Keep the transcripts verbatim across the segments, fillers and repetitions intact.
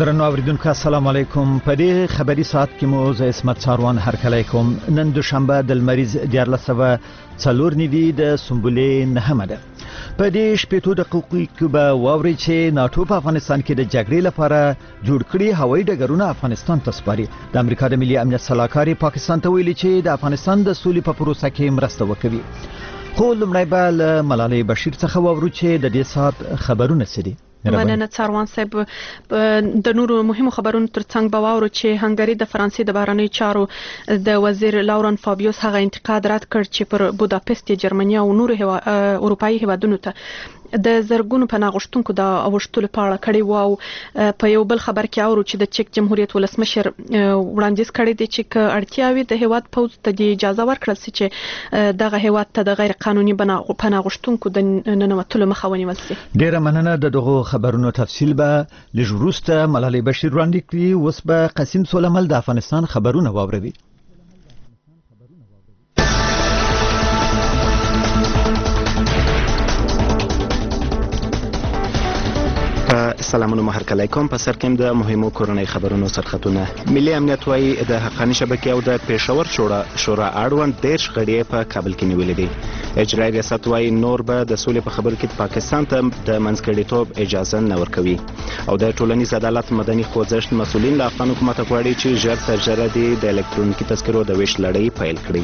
درنو اوریدونکو السلام علیکم. په دې خبري ساعت کې مو زه اسمت ساروان هرکلی کوم. نن دوشنبه د لمریز دیارلس سوه څلور نوي د سنبلې نهمه ده. په دې شپېتو دقیقو کې به واورئ چې ناټو په افغانستان کې د جګړې لپاره جوړ کړي هوایي ډګرونه افغانستان ته سپاري. د امریکا د ملي امنیت سلاکار پاکستان ته ویلي چې د افغانستان د سولې په پروسه کې مرسته وکوي. خو لومړی به له ملالۍ بشیر څخه واورو چې د دې ساعت خبرونه څه دي. مننه څاروان صاحب. د نورو مهمو خبرونو ترڅنګ به واورو چې هنګري د فرانسې د بهرنیو چارو د وزیر لاورن فابیوس هغه انتقاد رد کړ چې پر بوداپست جرمني او نورو اروپایي هیوادونو ته د زرګونو پناه غوښتونکو د اوښتلو په اړه کړی و. او په یو بل خبر کې اورو چې د چک جمهوریت ولسمشر وړاندیز کړی دی چې اړتیا وي د هیواد پوځ ته د اجازه ورکړل شي چې دغه هیواد ته د غیر قانوني پناه غوښتونکو د ننوتلو مخه ونیول شي. ډیره مننه. د دغه خبرونو تفصیل به لږ وروسته ملالۍ بشیر وړاندې کړي. اوس به قاسم سولمل د افغانستان خبرونه واوروي. سلامونه مو هرکلی کوم. په سر کې د مهمو کورنۍ خبرونو سرخطونه. ملي امنیت وايي د حقاني شبکې او د پېښور شورا شورا اړوند دېرش غړي په کابل کې نیولې دي. اجرایي ریاست وايي نور به د سولې په خبرو کې پاکستان ته د منځګړیتوب اجازه نه ورکوي. او د ټولنیز عدالت مدني خوځښت مسؤلین له افغان حکومت غواړي چې ژر تر ژره د الکترونیکي تذکرو د ویش لړۍ پیل کړي.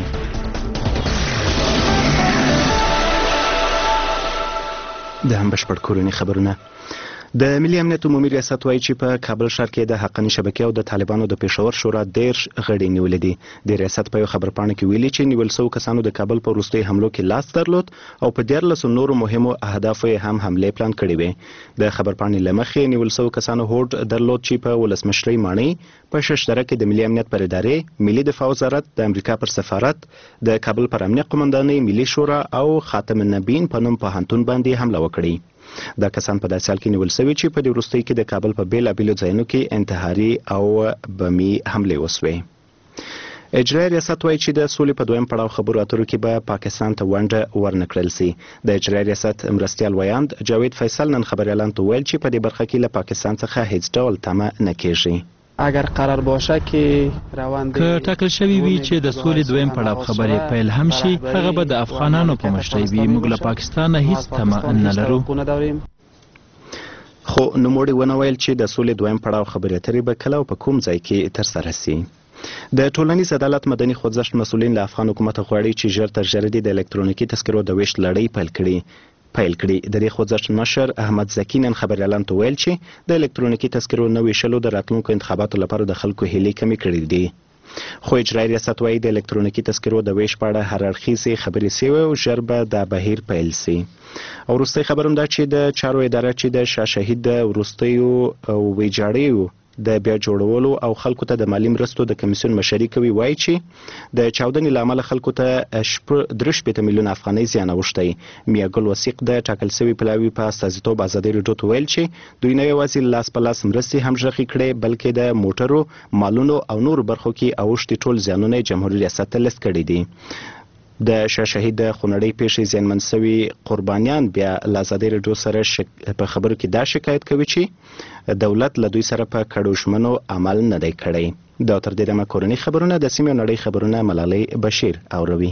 د هم بشپړ کورنۍ خبرونه. د ملي امنیت عمومي ریاست وايي چې په کابل ښار کې د حقاني شبکې او د طالبانو د پېښور شورا دېرش غړي نیولې دي. د ریاست په یو خبرپاڼه کې ویلي چې نیول شوو کسانو د کابل په وروستیو حملو کې لاس درلود او په دیارلسو نورو مهمو اهدافو یې هم حملې پلان کړې وې. د خبرپاڼې له مخې نیول شوو کسانو هوډ درلود چې په ولسمشرۍ ماڼۍ په ششدره کې د ملي امنیت پر ادارې، ملي دفاع وزارت، د امریکا پر سفارت، د کابل پر امنیه قومندانۍ، ملي شورا او خاتم النبیین په نوم پوهنتون باندې حمله وکړي. دا کسان په داسې حال کې نیول شوي چې په دې وروستیو کې د کابل په بېلابېلو ځایونو کې انتحاري او بمي حملې وسوې. اجرایي ریاست وايي چې د سولې په دویم پړاو خبرو اترو کې به پاکستان ته ونډه ورنکړل شي. د اجرایي ریاست مرستیال ویاند جاوید فیصل نن خبریالانو ته وویل چې په دې برخه کې له پاکستان څخه هیڅ ډول تمه نه کېږي. اگر قرار باشه که روند که ټاکل شوی وي چې د سولې دویم پړاو خبرې پیل هم شي، هغه به د افغانانو په مشرۍ وي. موږ له پاکستان هیڅ تمه نه لرو. خو نوموړي ونه ویل چې د سولې دویم پړاو خبرې اترې به کله او په کوم ځای کې ترسره شي. د ټولنیز عدالت مدني خوځښت مسؤلین له افغان حکومت غواړي چې ژر تر ژره د الکترونیکي تذکرو د ویش لړۍ پیل کړي. پیل کړي. د دې خوځښت مشر احمد زکی نن خبریالانو ته ویل چې د الکترونیکي تذکرو نه ویشلو د راتلونکو انتخاباتو لپاره د خلکو هیلې کمې کړې دي. خو اجرایي ریاست وايي د الکترونیکي تذکرو د ویش په اړه هر اړخیزې خبرې شوې او ژر به دا بهیر پیل شي. او وروستی خبر هم دا چې د چارو اداره چې د شاه شهید د وروستیو ویجاړیو د بیا جوړولو او خلکو ته د مالی مرستو د کمیسیون مشري کوي، وایي چې د چاودنې له امله خلکو ته درې شپېته میلیونه افغانۍ زیان اوښتی. میاګل وثیق د ټاکل شوي پلاوي په استازیتوب ازادي راډیو ته ویل چې دوی نه یوازې لاس په لاس مرستې هم ژغې کړې، بلکې د موټرو، مالونو او نورو برخو کې اوښتي ټول زیانونه جمهوري ریاست ته لیست کړي دي. د شاه شهید د خونړۍ پیښې زیانمن شوي قربانیان بیا له ازادي راډیو سره شک... په خبرو کې دا شکایت کوي چې دولت له دوی سره په کډو ژمنو عمل نه دی کړی. دا تر دې دمه کورنۍ خبرونه د سیمې او نړۍ خبرونه ملالۍ بشیر اوروي.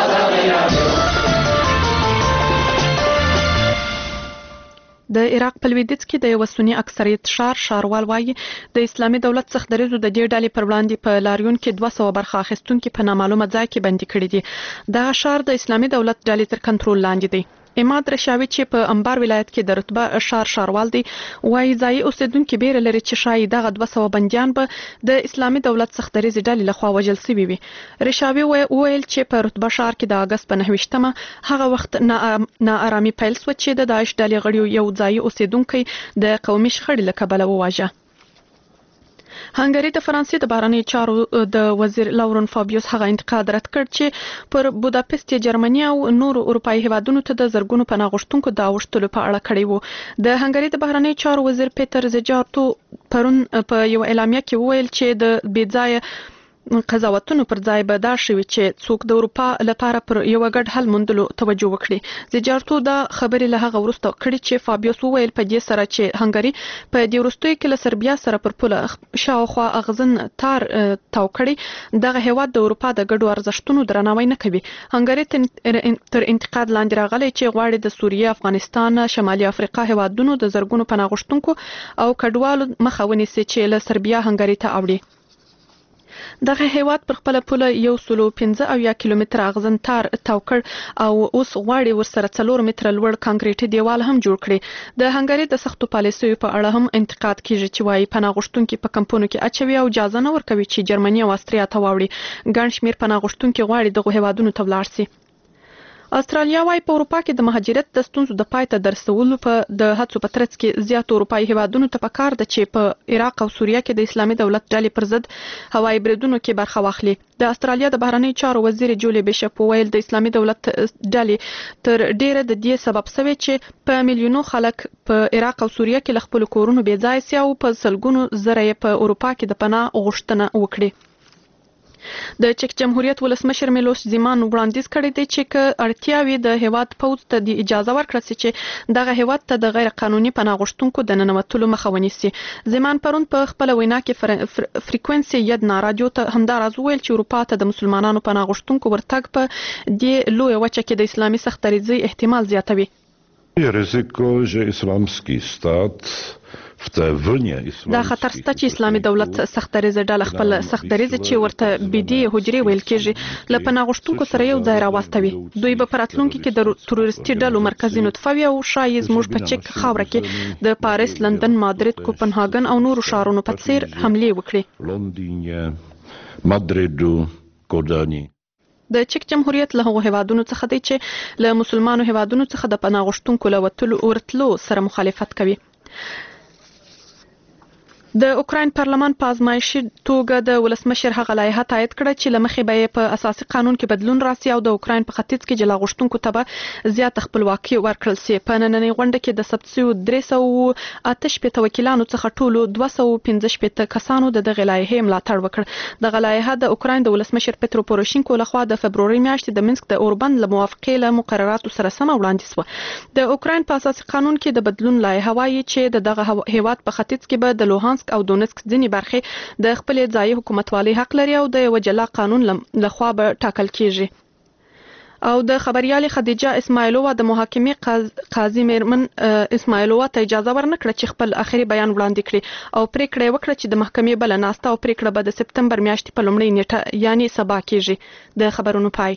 د عراق په لویدیځ کې د یو سني اکثریت ښار ښاروال وایي د اسلامي دولت څخه دریځو د دې ډلې پر وړاندې په لاریون کې دوه سوه برخه اخیستونکي په نامعلومه ځای کې بندي کړي دي. دغه ښار د اسلامي دولت ډلې تر کنټرول لاندې دی. اماد رشاوي چې په انبار ولایت کې د رتبه ښار ښاروال دی وایي ځایي اوسیدونکي بیره لري چې شایي دغه دوه سوه بندیان به د اسلامي دولت څخه دریځې ډلې لخوا وژل شوي وي. رشاوي وویل چې په رتبه ښار کې د اګست په نهه ویشتمه هغه وخت ناارامي پیل شوه چې د داعش ډلې غړیو یو ځایي اوسیدونکی د قومي شخړې له کبله وواژه. هنګري د فرانسې د بهرنیو چارو د وزیر لاورن فابیوس هغه انتقاد رد کړ چې پر بوداپست جرمني او نورو اروپایي هیوادونو ته د زرګونو پناه غوښتونکو د اوښتلو په اړه کړی وو. د هنګري د بهرنیو چارو وزیر پیټر زجارتو پرون په یو اعلامیه کې وویل چې د بې ځایه قضاوتونو پر ځای به دا شوي چې څوک د اروپا لپاره پر یو ګډ حل موندلو توجه وکړي. زیجارتو دا خبرې له هغه وروسته کړي چې فابیوس وویل په دې سره چې هنګري په دې وروستیو کې له سربیا سره پر پوله شاوخوا اغزن تار تاو کړي دغه هیواد د اروپا د ګډو ارزښتونو درناوی نه کوي. هنګري تر انتقاد لاندې راغلی چې غواړي د سوریه، افغانستان، شمالي افریقا هیوادونو د زرګونو پناه غوښتونکو او کډوالو مخه ونیسي چې له سربیا هنګري ته اوړي. دغه هیواد پر خپل پوله یو سلو پنځه اویا کیلومتر اغزن تار تاو کړ او اوس غواړي ورسره څلور متره لوړ کانکریټي دیوال هم جوړ کړي. د هنګري د سختو پالیسیو په اړه هم انتقاد کیږي چې وايي پناه غوښتونکي په کمپونو کې اچوي او اجازه نه ورکوي چې جرمني او استریا ته واوړي. ګڼ شمېر پناه غوښتونکي غواړي دغه هیوادونو ته ولاړ شي. استرالیا وايي په اروپا کې د مهاجرت د ستونزو د پای ته درسولو په د هڅو په ترڅ کې زیات اروپایي هیوادونو ته پکار ده چې په عراق او سوریه کې د اسلامي دولت ډلې پر ضد هوایي بریدونو کې برخه واخلي. د استرالیا د بهرنی چارو وزیر جولي بیشپ ویل د اسلامي دولت ډلې تر ډیره د دې سبب سوي چې په میلیونو خلک په عراق او سوریه کې خپل کورونو بې ځای سي او په سلګونو زره په اروپا کې د پناه غوښتنه وکړي. د چک جمهوریت ولسمشر میلوش زیمان وړاندیز کړی دی چې ک اړتیا وي د هیواد پوځ ته د اجازه ورکړي چې دغه هیواد ته د غیر قانوني پناه غوښتونکو د ننوتلو مخه ونیسي. زیمان پرون په خپل وینا کې فریکوئنسي یدنا رادیو ته همداراز ویل چې اروپا ته د مسلمانانو پناه غوښتونکو ورتګ په دې لوی وچه کې د اسلامي سختدریزۍ احتمال زیاتوي. Je ryzyko, że islamski stat دا خطر شته چې اسلامي دولت سختدریزه ډله خپل سختدریزه چې ورته بيدي حجري ویل کېږي له پناه غوښتونکو سره یو ځای راوستوي. دوی به په راتلونکي کې د تروریستي ډلو مرکزي نطفه وي او شایي زموږ په چک خاوره کې د پاریس، لندن، مادرید، کوپنهاګن او نورو ښارونو په څیر حملې وکړي. لندن، مادریدو، کودانی. د چک جمهوریت له هغو هیوادونو څخه دی چې له مسلمانو هیوادونو څخه د پناه غوښتونکو له وتلو ورتلو سره مخالفت کوي. د اوکراین پارلمان په ازمایشي توګه د ولسمشر هغه لایحه تایید کړه چې لمخې به په اساسي قانون کې بدلون راسي او د اوکراین په ختیځ کې جلا غوښتونکو ته به زیات خپلواکي ورکړل شي. په نننۍ غونډه کې د ثبت شویو درې سوه اته شپېته وکیلانو څخه ټولو دوه سوه پنځه شپېته کسانو د دغه لایحې ملاتړ وکړ. دغه لایحه د اوکراین د ولسمشر پترو پوروشینکو لخوا د فبروري میاشتې د منسک د اوربند له موافقې له مقرراتو سره سم وړاندې شوه. د اوکراین په اساسي قانون کې د بدلون لایحه وايي چې دغه هیواد په ختیځ کې به د لوهانسک او دونسک ځینې برخې د خپل ځایي حکومتوالي حق لري او د یو جلا قانون لخوا به ټاکل کیږي. او د خبريالي خدیجه اسماعیلووا د محاکمې قاضي میرمن اسماعیلووا ته اجازه ورنکړه چې خپل اخري بیان وړاندې کړي او پریکړه وکړه چې د محکمې بل ناسته او پریکړه به د سپتمبر میاشتې په لومړۍ نیټه یعنی سبا کیږي. د خبرونو پای.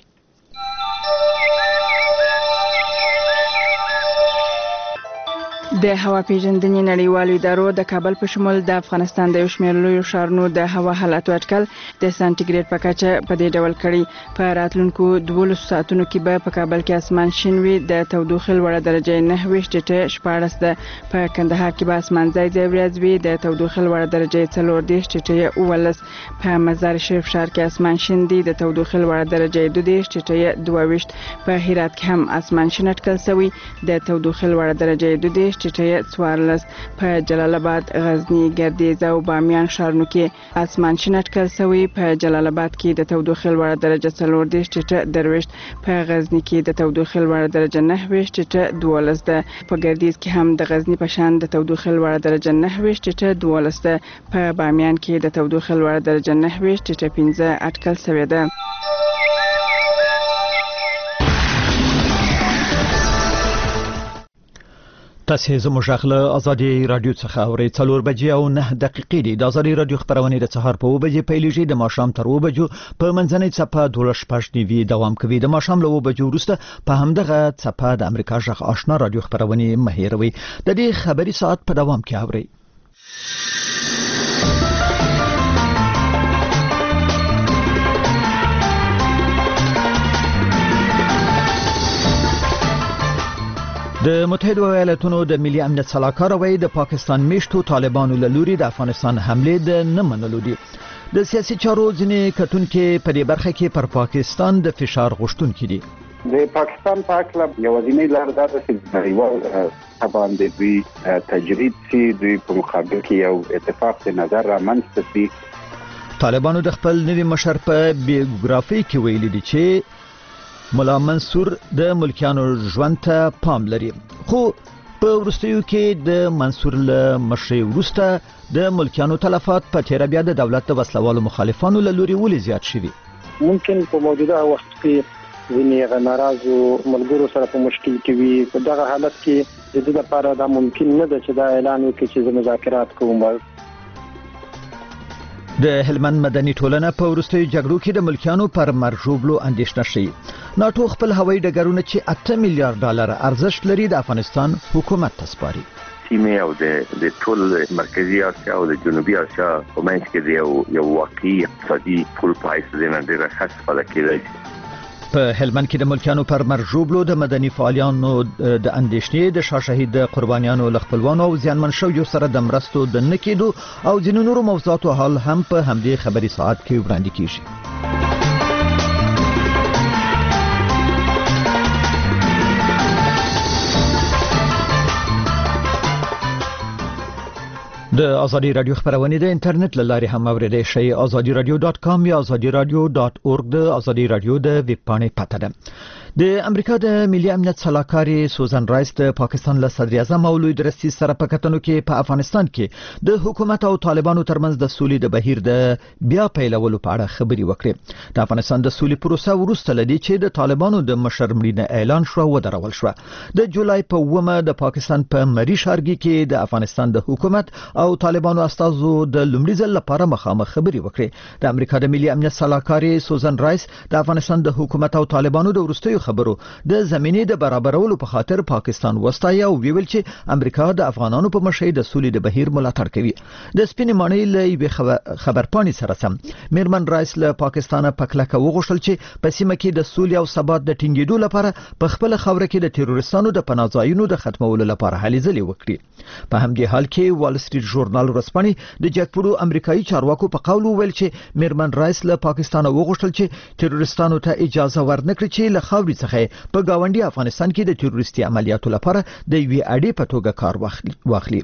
د هوا پیژندنې نړیوالو ادارو د کابل په شمول د افغانستان د یو شمېر لویو ښارونو د هوا حالاتو اټکل د سانتیګریډ په کچه په دې ډول کړي. په راتلونکو دولسو ساعتونو کې به په کابل کې اسمان شین وي، د تودوخې لوړه درجه نهه ویشت ټیټه شپاړس ده. په کندهار کې به اسمان ځای ځای وریځ وي، د تودوخې لوړه درجه څلور دېرش ټیټه اوولس. په مزار شریف ښار کې اسمان شین دی، د تودوخې لوړه درجه دوه دېرش ټیټه دوه ویشت. په هرات کې هم اسمان شین اټکل شوی، د تودوخې لوړه درجه دوه دېرش ټیټه څوارلس. په جلال آباد، غزنی، ګردیز او بامیان ښارونو کې اسمان شین اټکل شوی. په جلال آباد کې د تودوخې لوړه درجه څلور دېرش ټیټه درویشت. په غزنی کې د تودوخې لوړه درجه نهه ویشت ټیټه دولس ده. په ګردیز کې هم د غزنی په شان د تودوخې لوړه درجه نهه ویشت ټیټه دولس ده. په بامیان کې د تودوخې لوړه درجه نهه ویشت ټیټه پنځه اټکل شوی ده. تاسو زموږ غږ ازادي رادیو څخه اورئ. څلور بجې او نه دقیقې دي. د ازادي رادیو خبرونه د سهار په اوه بجې پیلېږي، د ماښام تر اوه بجو په منځنۍ څپه دولس شپږ نیوي دوام کوي. د ماښام له اوه بجو وروسته په همدغه څپه د امریکا غږ آشنا رادیو خبرونه مه هېروئ. د دې خبري ساعت په دوام کې اورئ. د متحده ایالاتونو د ملي امنیت سلاکار وایي د پاکستان میشتو طالبانو له لوري د افغانستان حمله د نه منلو دي. د سیاسي چارو ځینې کتونکو په دې برخه کې پر پاکستان د فشار غوښتونکي دي. د پاکستان په اړه یوازینی لار دا ده چې نړیوال طبعا د دوی تجرید سي دوی په مقابل کې یو اتفاق د نظر رامنځته شي. طالبانو د خپل نوي مشر په بیوګرافي کې ویلي دي چې مولا منصور د ملکیانو ژوند ته پام لري، خو په وروستیو کې د منصور له مشرۍ وروسته د ملکیانو تلفات په تیره بیا د دولت د وسلوالو مخالفانو له لوري ولې زیات شوي. ممکن په موجوده وخت کې ځینې غنارازو ملګرو سره په مشکل کې وي. په دغه حالت کې د دې لپاره دا ممکن نه ده چې دا اعلان وکړي چې زه مذاکرات کوم. د هلمند مدني ټولنه په وروستیو جګړو کې د ملکیانو پر مرژوبلو اندېښنه شي. ناټو خپل هوایي ډګرونه چې اته میلیارډ ډالر ارزښت لري د افغانستان حکومت ته سپاري. سیمه او د د ټول مرکزی اسیا او د جنوبي اسیا په منځ کې د یو یو واقعي اقتصادي پول پایس د نه ډیره خاصه فعالیت کېږي. په هلمند کې د ملکیانو پر مرژوبلو د مدني فعالیانو د اندېښنې د شاه شهید د قربانیانو له خپلوانو او زیانمن شویو سره د مرستو د نه کېدو او ځینو نورو موضوعاتو حل هم په همدې خبري ساعت کې وړاندې کیږي. د ازادي رادیو خبرونه د انټرنیټ لارې هم اوریدئ شئ. ازادي رادیو ډاټ کام یا ازادي رادیو ډاټ اورګ د ازادي رادیو د ویب پاڼې پته ده. د امریکا د ملي امنیت سلاکاري سوزان رایس د پاکستان له صدر اعظم او لوی درستي سره په کتنو کې په افغانستان کې د حکومت او طالبانو ترمنځ د سولې د بهیر د بیا پیلولو په اړه خبري وکړي. د افغانستان د سولې پروسه ورسته لدی چې د طالبانو د مشر مړینه اعلان شو و درول شو. د جولای په اومه د پاکستان په مری شارګي کې د افغانستان د حکومت او طالبانو استازو د لومړي ځل لپاره مخامخ خبري وکړي. د امریکا د ملي امنیت سلاکاري سوزان رایس د افغانستان د حکومت او طالبانو د ورستیو خبرو د زمینې د برابرولو په خاطر پاکستان وستایه او ویل چې امریکا د افغانانو په مشرۍ د سولې د بهیر ملاتړ کوي. د سپینې ماڼۍ له خبرپاڼې سره سم میرمن رایس له پاکستان په کلکه وغوښتل چې په سیمه کې د سولې او ثبات د ټینګېدو لپاره په خپل خوره کې د تروریستانو د پناهځایونو د ختمولو لپاره هلې ځلې وکړي. په همدې حال کې وال سټریټ ژورنال ورځپاڼې د جګپوړو امریکایي چارواکو په قول وویل چې میرمن رایس له پاکستان وغوښتل چې تروریستانو ته اجازه ورنکړي چې له خاورې څخه په گاونډي افغانستان کې د تروریستي عملیاتو لپاره د یوې اړې په توګه کار واخلي.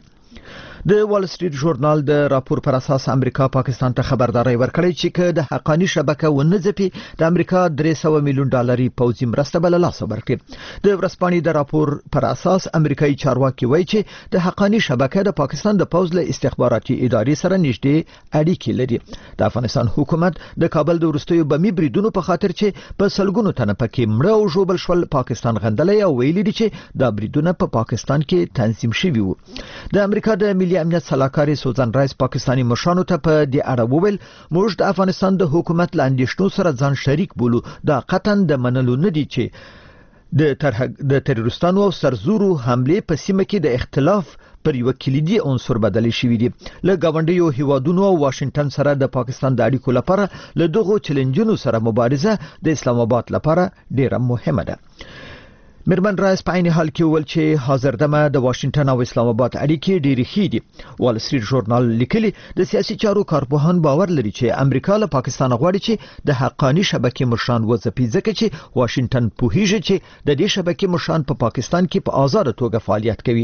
د وال سټریټ ژورنال د راپور پر اساس امریکا پاکستان ته خبرداري ورکړې چې که د حقانی شبکه ونځپي د امریکا درې سوه میلیون ډالري پوځي مرسته بل لاس ورکړي. د ورځپاڼې د راپور پر اساس امریکایي چارواکي وایي چې د حقانی شبکه د پاکستان د پوځ له استخباراتي ادارې سره نږدې اړیکې لري. د افغانستان حکومت د کابل د ورستیو بمي بریدونو په خاطر چې په سلګونو تنه پکې مړه او ژوبل شول پاکستان غندلې او ویلي دي چې دا بریدونه په پاکستان کې تنظیم شوي وو. د امریکا د ملي امنیت سلاکاري سوزان رایس پاکستانی مشرانو ته په دې اړه وویل موږ د افغانستان د حکومت لاندېشنو سره ځان شریک بولو. دا قطعا د منلو نه دي چې د ترهګ د تروریستانو او سرزورو حمله په سیمه کې د اختلاف پر یو کلیدي عنصر بدلی شوی دی. له گاونډیو هیوادونو او واشنگټن سره د پاکستان د اړیکو لپاره له دغو چیلنجونو سره مبارزه د اسلام آباد لپاره ډیره مهمه ده. میرمن رایس په عین حال کې وویل چې حاضر دمه د واشنگټن او اسلام آباد اړیکې ډېرې ښې دي. وال سټریټ ژورنال لیکلي د سیاسي چارو کارپوهان باور لري چې امریکا له پاکستان غواړي چې د حقانی شبکې مشران وځپي ځکه چې واشنگټن پوهیږي چې د دې شبکې مشران په پاکستان کې په آزاد توګه فعالیت کوي.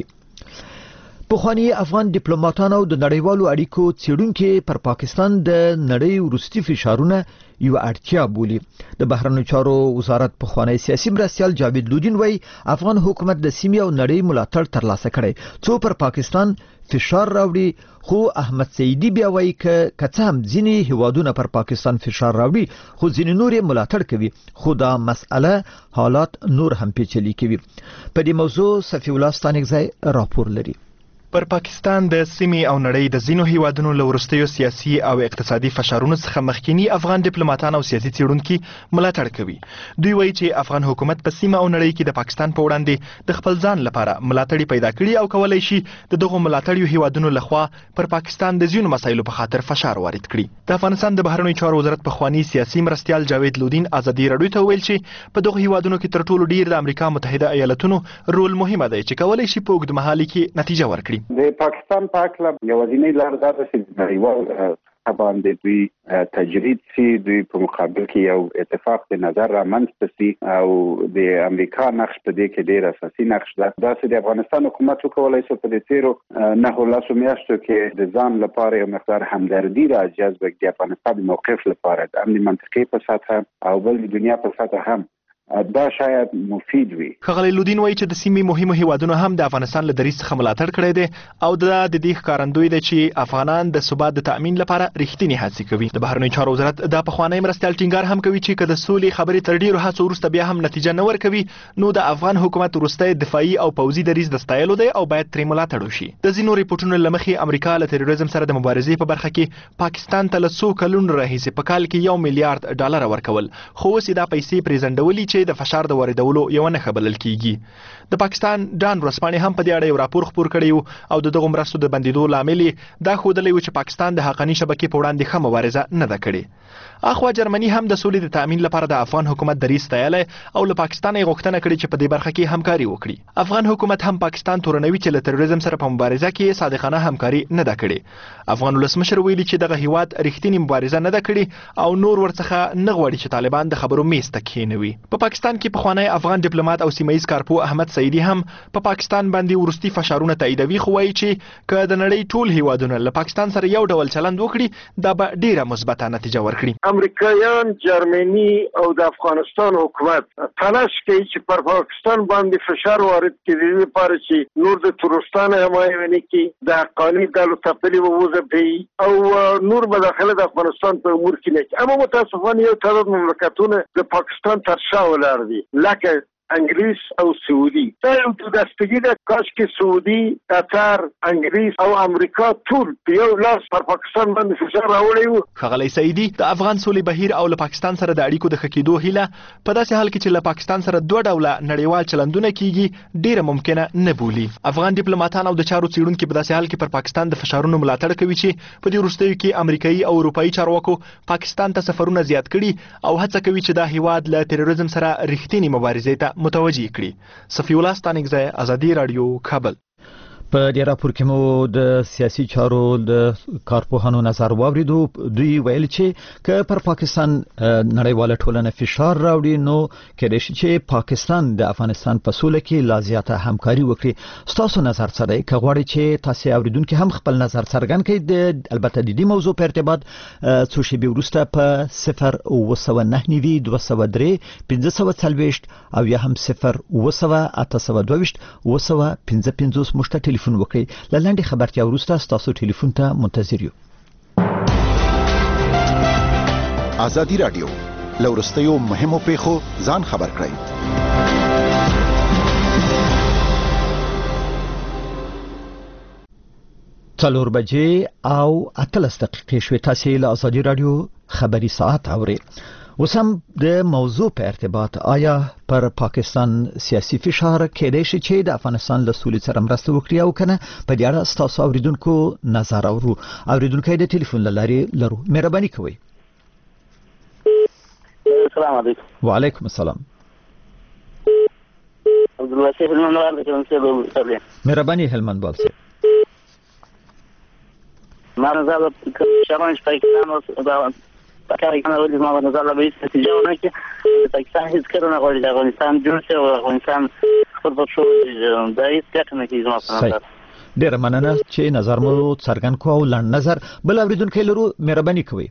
پخوانی افغان ډیپلوماټانو او د نړیوالو اړیکو څېړونکو پر پاکستان د نړۍ وروستي فشارونه یو اړتیا بولي. د بهرنیو چارو وزارت پخوانی سیاسي مرستیال جاوید لودین وایي افغان حکومت د سیمې او نړۍ ملاتړ ترلاسه کړي څو پر پاکستان فشار راوړي. خو احمد سعیدی بیا وایي ک کڅ هم ځینې هیوادونه پر پاکستان فشار راوړي خو ځینې نور یې ملاتړ کوي. خو دا مسأله حالات نور هم پیچلي کوي. په دې موضوع صفی الله ستانکزی راپور لري. پر پاکستان د سیمې او نړۍ د ځینو هیوادونو له وروستیو سیاسي او اقتصادي فشارونو څخه مخکینی افغان ډیپلوماټان او سیاسي څېړونکي ملاتړ کوي. دوی وایي چې افغان حکومت په سیمه او نړۍ کې د پاکستان په وړاندې د خپل ځان لپاره ملاتړي پیدا کړي او کولای شي د دغو ملاتړیو هیوادونو لخوا پر پاکستان د ځینو مسایلو په خاطر فشار وارد کړي. د افغانستان د بهرنیو چارو وزارت پخوانی سیاسي مرستیال جاوید لودین ازادي رادیو ته ویل چې په دغو هیوادونو کې تر ټولو ډیر د امریکا متحده ایالاتونو رول مهمه دی چې کولای شي په اوږدمهالي کې نتیجه ورکړي. د پاکستان په اړه یوازینۍ لار دا ده چې نړیوال باندې دوی تجرید سي، دوی په مقابل کې یو اتفاق د نظر رامنځته سي او د امریکا نقش په دې کې ډېر اساسي نقش ده. دا چې د افغانستان حکومت وکولای شي په دې تیرو نه لاسو میاشتو کې د ځان لپاره یو مقدار همدردي را جذب کړي د افغانستان د موقف لپاره د امن منطقي په سطح او بل د دنیا په سطح هم دا شاید مفید وي. ښاغلی لودین وایي چې د سیمې مهمو هیوادونو هم د افغانستان له دریځ څخه ملاتړ کړی دی او دا د دې ښکارندوی دی چې افغانان د ثبات د تأمین لپاره رښتینې هڅې کوي. د بهرنیو چارو وزارت دا پخوانی مرستیال ټینګار هم کوي چې که د سولې خبرې تر ډیرو هڅو وروسته بیا هم نتیجه نه ورکوي نو د افغان حکومت وروستی دفاعي او پوځي دریځ د ستایلو دی او باید ترې ملاتړ وشي. د ځینو ریپورټونو له مخې امریکا له تروریزم سره د مبارزې په برخه کې پاکستان ته له څو کلونو راهیسې په کال کې یو میلیارډ ډالر ورکول، خو اوس دا پیسې پرېزنډولي چې د فشار د دولو یو نه خبرل کیږي. د پاکستان ډان ورسپانې هم په دې اړه یو راپور خپور کړی او د دغه مرستو د بندیدو لامل دا ښودلی و چې پاکستان د حقاني شبکې په وړاندې ښه مبارزه نه ده کړې. اخوا جرمني هم د سولې د تأمین لپاره د افغان حکومت دریځ ستایلی او له پاکستان یې غوښتنه کړې چې په دې برخه کې همکاري وکړي. افغان حکومت هم پاکستان تورنوي چې له تروریزم سره په مبارزه کې صادقانه همکاري نه ده کړې. افغان ولسمشر ویلي چې دغه هیواد رښتینې مبارزه نه ده کړې او نور ورڅخه نه غواړي چې طالبان د خبرو میز ته کښېنوي. په پاکستان کې پخوانی افغان ډیپلوماټ او سیمه‌ییز کارپو احمد سعیدي هم په پا پاکستان باندې ورستي فشارونه تاییدوي، خو وایي چې که د نړۍ ټول هیوادونه له پاکستان سره یو ډول چلند وکړي دا به ډیره مثبته نتیجه ورکړي. امریکایان، جرمني او د افغانستان حکومت تلاش کوي چې پر پاکستان باندې فشار وارد کړي د دې لپاره چې نور د ترورستانو حمایه ونه کړي، د حقاني ډلو تپلې ووځپي او نور مداخله د افغانستان په امور کې نه کوي. اما متاسفانه یو تعداد مملکتونه د پاکستان تر شا ولاړ دي لکه انګلیس او سعودي. دا یو دستګي ده، کاش کې سعودي، قطر، انګلیس او امریکا ټول په یو لاس پر پاکستان باندې فشار راوړی وو. ښاغلی سعیدي د افغان سولې بهیر او له پاکستان سره د اړیکو د ښه کېدو هیله په داسې حال کې چې له پاکستان سره دوه ډوله نړیوال چلندونه کیږي ډیره ممکنه نه بولي. افغان ډیپلوماټان او د چارو څیړونکي په داسې حال کې پر پاکستان د فشارونو ملاتړ کوي چې په دې وروستیو کې امریکایي او اروپایي چارواکو پاکستان ته سفرونه زیات کړي او هڅه کوي چې دا هیواد له تروریزم سره رښتینې مبارزې ته متوجه کړي. صفی الله ستانکزی، ازادي رادیو، کابل. په دې راپور کې مو د سیاسي چارو د کارپوهانو نظر واوریدو. دوی ویل چې که پر پاکستان نړیواله ټولنه فشار راوړي نو کېدای شي چې پاکستان د افغانستان په سوله کې لا زیاته همکاري وکړي. ستاسو نظر څه دی؟ که غواړئ چې تاسو اوریدونکو هم خپل نظر څرګند کړئ د البته د دې موضوع په ارتباط څو شیبې وروسته په صفر اوه سوه نهه نوي دوه سوه درې پنځه سوه څلوېښت او یا هم صفر اوه سوه اته سوه دوهویشت اوه سوه پنځه پنځوس موږ ته ټلیفون وکړئ. له لنډې خبرتیا وروسته ستاسو ټلیفون ته منتظر یو. ازادي رادیو له وروستیو مهمو پیښو ځان خبر کړئ. څلور بجې او اتلس دقیقې شوې. تاسې له ازادي رادیو خبري ساعت اورئ. اوس هم د موضوع په ارتباط آیا پر پاکستان سیاسي فشار کېدای شي چې د افغانستان له سولې سره مرسته وکړي او کنه؟ په دې اړه ستاسو اوریدونکو نظر اورو. اوریدونکو د ټلیفون له لارې لرو. مهرباني کوئ. السلام علیکم. وعلیکم السلام. عبدالواسع هلمند وال کوم څه به مهرباني هلمند وال سره ما نظر شرانش پاکستان او پاکستان ولې ما نظر لا به نتیجه ونه کړي. پاکستان هیڅ کړو نه غواړي د افغانستان جوړ شي او افغانستان خپل په شو د هیڅ ګټه نه کیږي. ما په نظر ډېر مننه چې نظر مو څرګند کو او لنډ نظر. بل اوریدونکو لرو. مهرباني کوئ.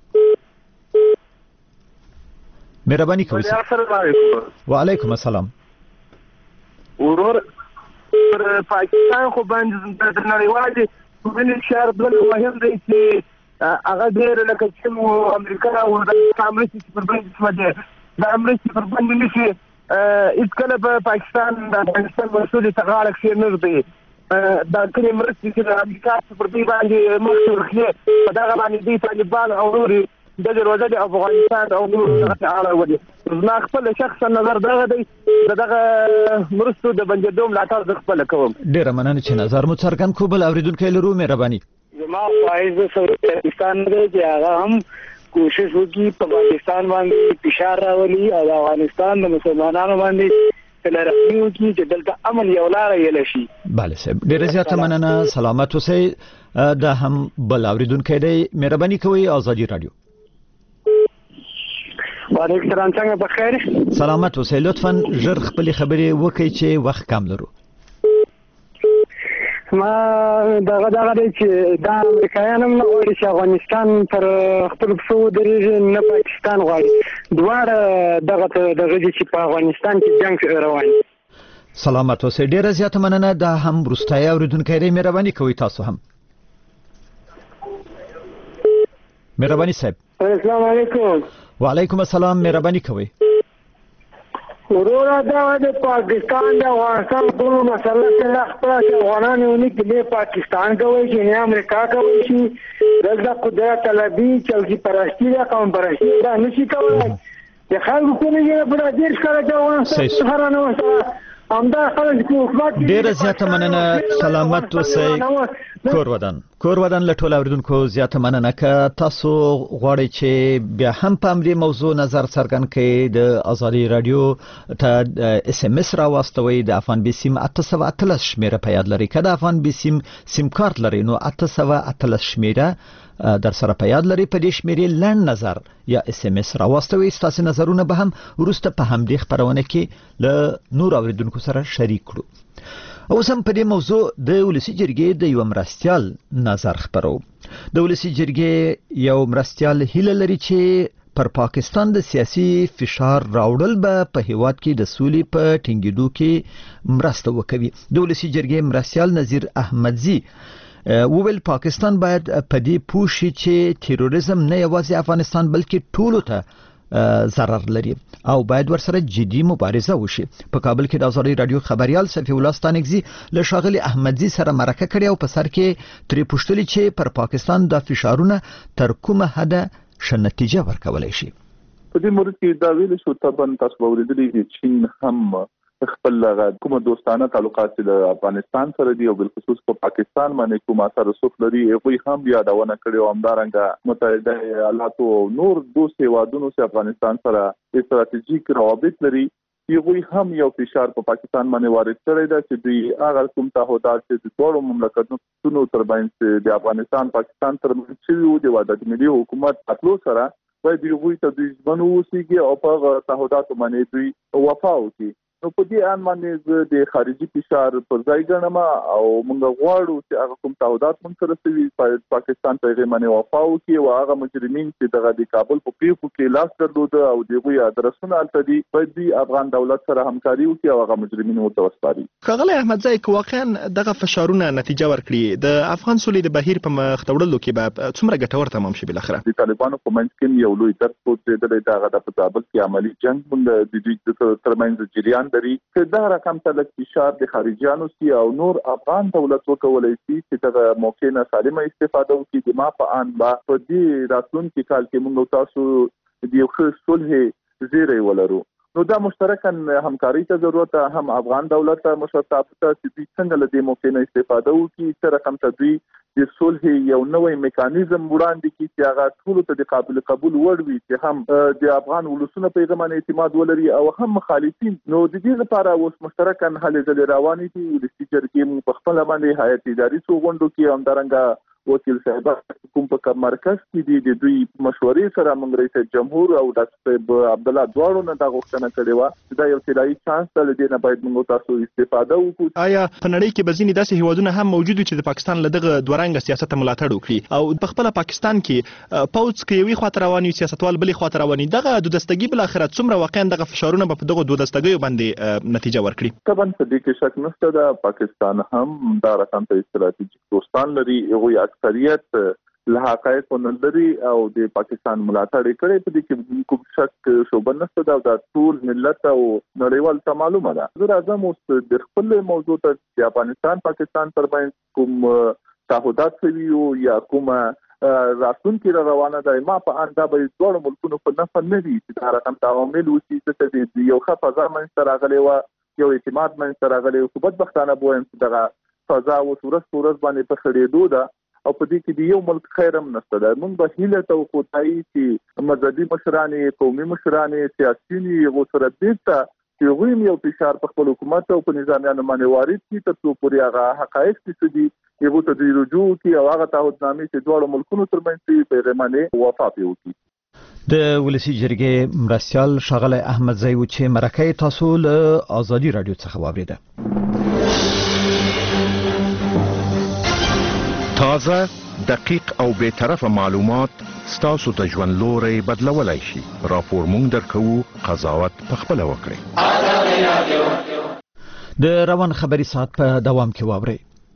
مهرباني کوئ. السلام علیکم. وعلیکم السلام. ورور پر پاکستان خو باندې د نړیوالې ټولنې شهر بل مهم دی چې هغه ډېر لکه چې امریکا او د امریکا پر باندې سمده د امریکا پر باندې نشي هیڅ کله په پاکستان د افغانستان مسؤلیت ته غاړه کښې نه ږدي. دا کومې مرستې چې د امریکا پر دوی باندې مخکې ورکړي په دغه باندې دوی طالبان او نورې ډلې روزه د افغانستان او نورو دغسې اړولي. زما خپل شخصا نظر دغه دی د دغه مرستو د بندېدو ملاتړ زه خپله کوم. ډېره مننه چې نظر مو څرګند کړو. بل اورېدونکی لرو. مهرباني. زما خواهش د سعودي عربستان دی چې هغه هم کوشش وکړي په پاکستان باندې فشار راولي او د افغانستان د مسلمانانو باندې تلرحمي وکړي چې دلته امن یو لاره یې شي. بله صاحب ډېره زیاته مننه. سلامت اوسئ. دا هم بل اوریدونکو دی. مهرباني کوئ ازادي رادیو. وعلیکم السلام، څنګه بخیر؟ سلامت اوسئ. لطفا ژر خپل خبرې وکړئ چې وخت کم لرو. ما دغه دغه دی چې دا امریکایان هم نه غواړي چې افغانستان پر خپل پښو ودرېږي، نه پاکستان غواړي. دواړه دغه دغه دي چې په افغانستان کې جنګ روان دی. سلامت اوسئ. ډیره زیاته مننه. دا هم وروستی اوریدونکی دی. مهرباني کوئ تاسو هم. مهرباني صاحب. السلام علیکم. وعلیکم السلام. مهرباني کوئ. وروره دا د پاکستان د افغانستان ټول مسله چې لا خپل افغانان یو نه کې پاکستان کوي چې نه امریکا کوي چې دغه قدرت طلبي چلګي پرستی دا قوم پرستی دا نشي کولای. د خلکو کو نه یې په دې ښکاره دا افغانستان هر نه وسه امدا خلک کو حکومت ډیره زیاته مننه. سلامت اوسئ. کور ودان کور ودان له ټولو اوریدونکو زیاته مننه. که تاسو غواړئ چې بیا هم په همدې موضوع نظر څرګند کړئ د ازادي رادیو ته اس ام اس راواستوئ. د افغان بي سیم اته سوه اتلس شمیره په یاد لرئ. که د افغان بي سیم سیم کارت لرئ نو اته سوه اتلس شمیره در سره په یاد لرئ. په دې شمیرې لنډ نظر یا اس ام اس راواستوئ. ستاسو نظرونه به هم وروسته په همدې خپرونه کې له نور اوریدونکو سره شریک کړو. اوس هم په دې موضوع د ولسي جرګې د یو مرستیال نظر خپرو. د ولسي جرګې یو مرستیال هیله لري چې پر پاکستان د سیاسي فشار راوړل به په هیواد کې د سولې په ټینګېدو کې مرسته وکوي. د ولسي جرګې مرستیال نظیر احمدزي وویل پاکستان باید په دې پوه شي چې تیروریزم نه یوازې افغانستان بلکې ټولو ته ضرر لري او باید ورسره جدي مبارزه وشي. په کابل کې د ازادي رادیو خبريال صفي الله ستانګزي له ښاغلي احمدزي سره مرکه کړې او په سر کې ترې پوښتلي چې پر پاکستان د فشارونه تر کومه حده ښه نتیجه ورکولای شي. په دې مورد کې دا ویل شو طبعا تاسو اوریدلي چې چین هم خپل کوم دوستانه تعلقات د افغانستان سره دي او بل خصوص په پاکستان باندې کوم اثر رسوخ لري. هغه هم یادونه کړې او همدارنګه متحده ایالات او نور دوه هیوادونو سره افغانستان سره استراتیژیک روابط لري. هغه هم یو فشار په پاکستان باندې وارد کړی دی چې دوی هغه کوم تعهدات چې د ټولو مملکتونو ترمنځ د افغانستان پاکستان ترمنځ شوي د وحدت ملي حکومت اتلو سره باید دوی ته د ځمنو وسیږي او په تعهداتو باندې دوی وفا وکړي. نو په دې ان باندې د خارجي فشار پر ځای ګڼم او موږ غواړو چې هغه کوم تعهدات موږ سره سوي پاکستان ته یې باندې وفا وکړي او هغه مجرمین چې دغه د کابل په پیښو کې لاس درلود او دغه ادرسونه التدي باید د افغان دولت سره همکاري وکړي او هغه مجرمین ورته وسپاري. ښاغلی احمدزي که واقعا دغه فشارونه نتیجه ورکړي د افغان سولې د بهیر په مخ وړلو کې به څومره ګټور تمام شي؟ بل اخره د طالبانو په منځ کې یو لوی درد پروت دی دغه د کابل کې عملی جنگ موږ د دوی ترمنځ جریان لري چې دا رقم ته د فشار د خارجيانو سي او نور افغان دولت وکولای شي چې دغه موقع نه سالمه استفاده وکړي. د ما په ان با په دې راتلونکي کال کې موږ تاسو د یو ښه صلح زیری ولرو. نو دا مشترکاً همکاري ته ضرورت هم افغان دولت ته مشرتاب ته چې دوی څنګه له دې موقع نه استفاده وکړي چې رقم ته دوی د صلح یو نوې میکانیزم وړاندې کړي چې هغه ټول ته د قابل قبول وړ وي چې هم د افغان ولسونو پیغام اعتماد ولري او هم مخالفین. نو د دې لپاره اوس مشترکاً هلې ځلې روانې دي. ولسي جرګې په خپل باندې هیئت اداري څو غونډو کې همدارنګه وکیل صاحب کوم په مرکز کې دي د دوی مشورې سره موږ رئیس جمهور او ډاکټر عبد الله دواړو نه دا غوښتنه کړې و چې دا یو طلایي چانس دی د نه باید موږ تاسو استفاده وکړو. آیا په نړۍ کې بزینی داسې هیوادونه هم موجود دي چې د پاکستان له دغه دوه رنګه سیاست ملاتړ وکړي او په خپل پاکستان کې پوز کې یوې خاطر رواني سیاستوال بلې خاطر رواني دغه د دستګي بل اخرت څومره واقعا دغه فشارونه په دغه دوه دستګیو باندې نتیجه ورکړي؟ طبعا په دې کې شک نشته دا پاکستان هم دا رقم ته استراتیژیک دوستان لري. هغه اکثریت له حقایق ونلري او د پاکستان ملاتړ کړي په دې کې کوم شک شوبه نشته دا د ټول ملت او نړیوال ته معلومه ده. زه راځم اوس د خپل موضوع ته چې افغانستان پاکستان ترمنځ کوم تعهدات شوي یا کوم راتلونکي روانه ده. ما په ان دا به ټول ملکونو په نفع نه دي چې دا رقم تعامل وشي چې یو ښه فضا منځته راغلی و یو اعتماد منځته راغلی و. خو بدبختانه به وایم چې دغه فضا اوس ورځ په ورځ باندې په خړېدو ده او په دې کې د یو ملک خیر هم نشته ده. موږ به هیله توقع کوي چې مذهبي مشران قومي مشران سیاسيین یو سره بیرته چې هغوی یو فشار په خپل حکومت او په نظامیانو باندې وارد کړي تر څو پورې هغه حقایق چې دي یو ته د رجوع کی او هغه تعهدنامې چې دواړو ملکونو ترمنځ پیغامونه وفا پیوږي. د ولسی جرګې مرستیال شغله احمد زیو چې مرکه تاسو له ازادي رادیو څخه واوریده. تازه دقیق او به طرفه معلومات ستاسو د ژوند لوري بدلولای شي. راپور مونږ درکو، قضاوت پخپله وکړئ. د روان خبري ساعت په دوام کې واورئ.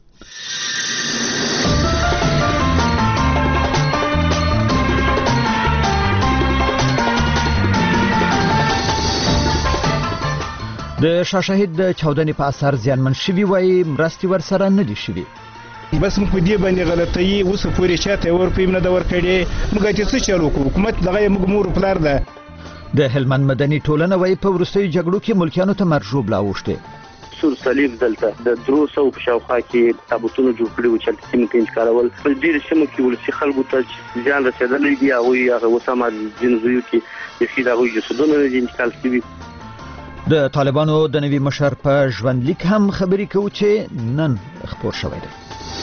د شاه شهید د چاودنې په اثر زیانمن شوي وایي مرستې ورسره نه دي شوي. بس موږ په دې باندې غلطۍ اوس پورې چاته ورپیم نه د ورکړې موږ چې څه چلو کوو حکومت دغه موږ مور پلار ده. د هلمند مدني ټولنه وایي په وروستیو جګړو کې ملکیانو ته مرجوب لاوښتې. سور صلیب دلته د درو سو په شاوخوا کې تابوتونه جوړ کړي و چې سیمه کې انچکارول په ډېر سیمه کې ولسی خلکو ته ځان رسېدلی دي او هغه وسامه جنزویو کې د سیده هغوی جسدونه نه دي انتقال شوي. د طالبانو د نوي مشر په ژوندلیک هم خبرې کوو چې نن خپور شوی دی.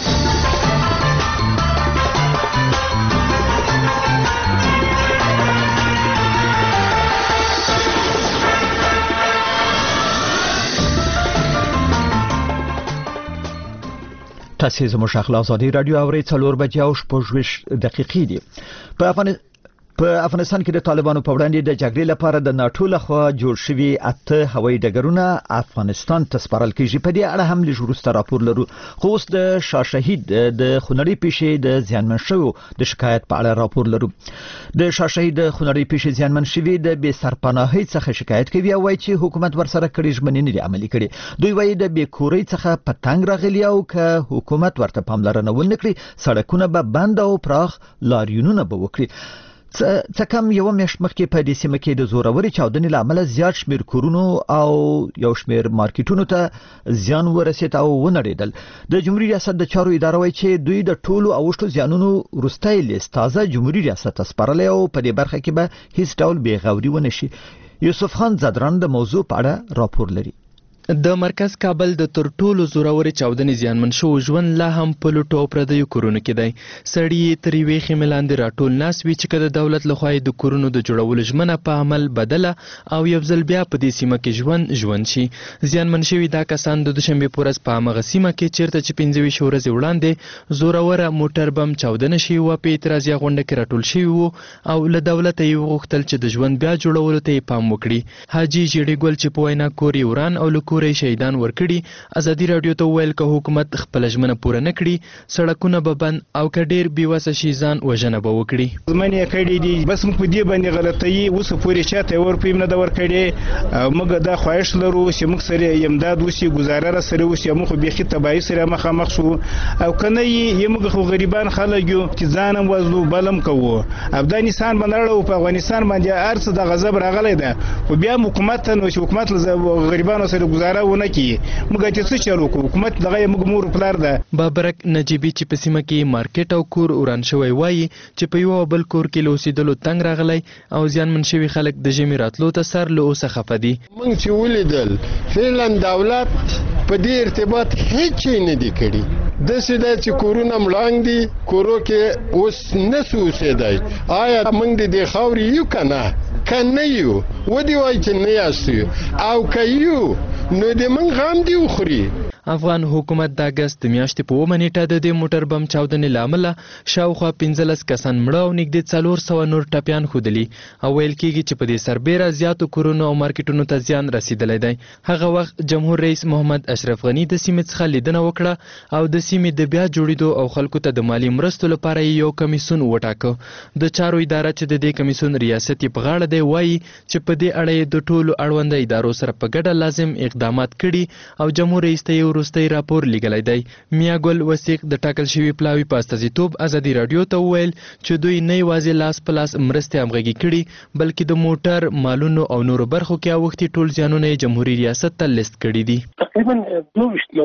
تاسو زموږ خپل ازادي رادیو اورئ څلور بجې او شپږ دقیقې دي. په افغانستان په افغانستان کې د طالبانو په وړاندې د جګړې لپاره د ناتو لخوا جوړ شوي اته هوایي ډګرونه افغانستان ته سپارل کېږي. په دې اړه هم لږ وروسته راپور لرو. خو اوس د شاه شهید د خونړۍ پیښې د زیانمن شوو د شکایت په اړه راپور لرو. د شاه شهید د خونړۍ پیښې زیانمن شوي د بې سرپناهۍ څخه شکایت کوي او وایي چې حکومت ورسره کړي ژمنې نه دي عملي کړي. دوی وایي د بې کورۍ څخه په تنګ راغلي او که حکومت ورته پاملرنه ونه کړي سړکونه به بند او پراخ لاریونونه به وکړي. څه کم یو میاشت مخکې په دې سیمه کې د زوروري چاودنې له امله زیات شمېر کورونو او یو شمېر مارکیټونو ته زیان ورسېد او ونړېدل. د جمهوریت ریاست د چارو اداره وایي چې دوی د ټولو اوښتو زیانونو وروستی لیست تازه جمهوریت ریاست ته سپارلی او په دې برخه کې به هیڅ ډول بېغوري ونه شي. یوسف خان زدران د موضوع په اړه راپور لري. د مرکز کابل د تر ټولو زوروري چاودنې زیانمن شو ژوند لا هم په لوټو پردیو کورونو کې دی. سړی تر یوې خیمې لاندې راټول ناست وي چې که د دولت لخوا د کورونو د جوړولو ژمنه په عمل بدله او یو ځل بیا په دې سیمه کې ژوند ژوند شي. زیانمن شوي دا کسان د دوشنبې په ورځ په همغه سیمه کې چیرته چې پنځه ویشت ورځې وړاندې زوروره موټر بم چاودنه شوې وه په اعتراضیه غونډه کې راټول شوي وو او له دولته یې وغوښتل چې د ژوند بیا جوړولو ته یې پام وکړي. حاجي ژیړي ګل چې په وینا کور یې وران او له کوره یې شهیدان ورکړي. ازادي رادیو ته ویل که حکومت خپل ژمنه پوره نه کړي سړکونه به بند او که ډیر بیوسه شي ځان وژنه به وکړي. ژمنې کړي دي بس موږ په دې باندې غلطۍ اوس پورې چاته ورپیم نه ده ورکړې. موږ دا خواهش لرو چې موږ سره امداد وشي ګزاره را سره وشي. موږ خو بیخي تباهي سره مخامخ شو او که نه یې موږ خو غریبان خلک یو چې ځان هم وزلو بلم کوو. افغانستان باندې او په افغانستان باندې هر څه د غضب راغلی ده خو بیا حکومت ته نو چې حکومت له غریبانو سره ګزاره ونه کړي موږ چې څه چلو کوو حکومت دغه موږ مور پلار ده. بابرک نجیبی چې په سیمه کې مارکیټ او کور وران شوی وایي چې په یو بل کور کې له اوسېدلو تنګ راغلی او زیانمن شوي خلک د ژمي راتلو ته سر له اوسه خفه دي. موږ چې ولیدل فعلا دولت په دې ارتباط هیڅ شی نه دی کړي. داسې ده چې کورونه مړانګ دي کورو کې اوس نسو اوسېدی. آیا موږ د دې خاورې یو که نه که نه یو ودې وایي چې نه یاست او که یو نو د موږ غم دی وخوري. افغان حکومت د اګست د میاشتې په اومه نیټه د دې موټر بم چاودنې له امله شاوخوا پنځلس کسان مړه او نږدې څلور سوه نور ټپیان ښودلي او ویل کېږي چې په دې سربیره زیاتو کورونو او مارکیټونو ته زیان رسېدلی دی. هغه وخت جمهور رئیس محمد اشرف غني د سیمې څخه لیدنه وکړه او د سیمې د بیا جوړېدو او خلکو ته د مالي مرستو لپاره یو کمیسون وټاکه. د چارو اداره چې د دې کمیسون ریاست یې په غاړه دی وایي چې په دې اړه یې د ټولو اړونده ادارو سره په ګډه لازم اقدامات کړي او جمهور رئیس ته یې وروستی راپور لیږلی دی. میا ګل وثیق د ټاکل شوي پلاوي په استازیتوب ازادي رادیو ته وویل چې دوی نه یوازې لاس په لاس مرستې همغږي کړي بلکې د موټر مالونو او نورو برخو کې اوښتي ټول زیانونه یې جمهوري ریاست ته لیست کړي دي. تقریبا دوه ویشت مورده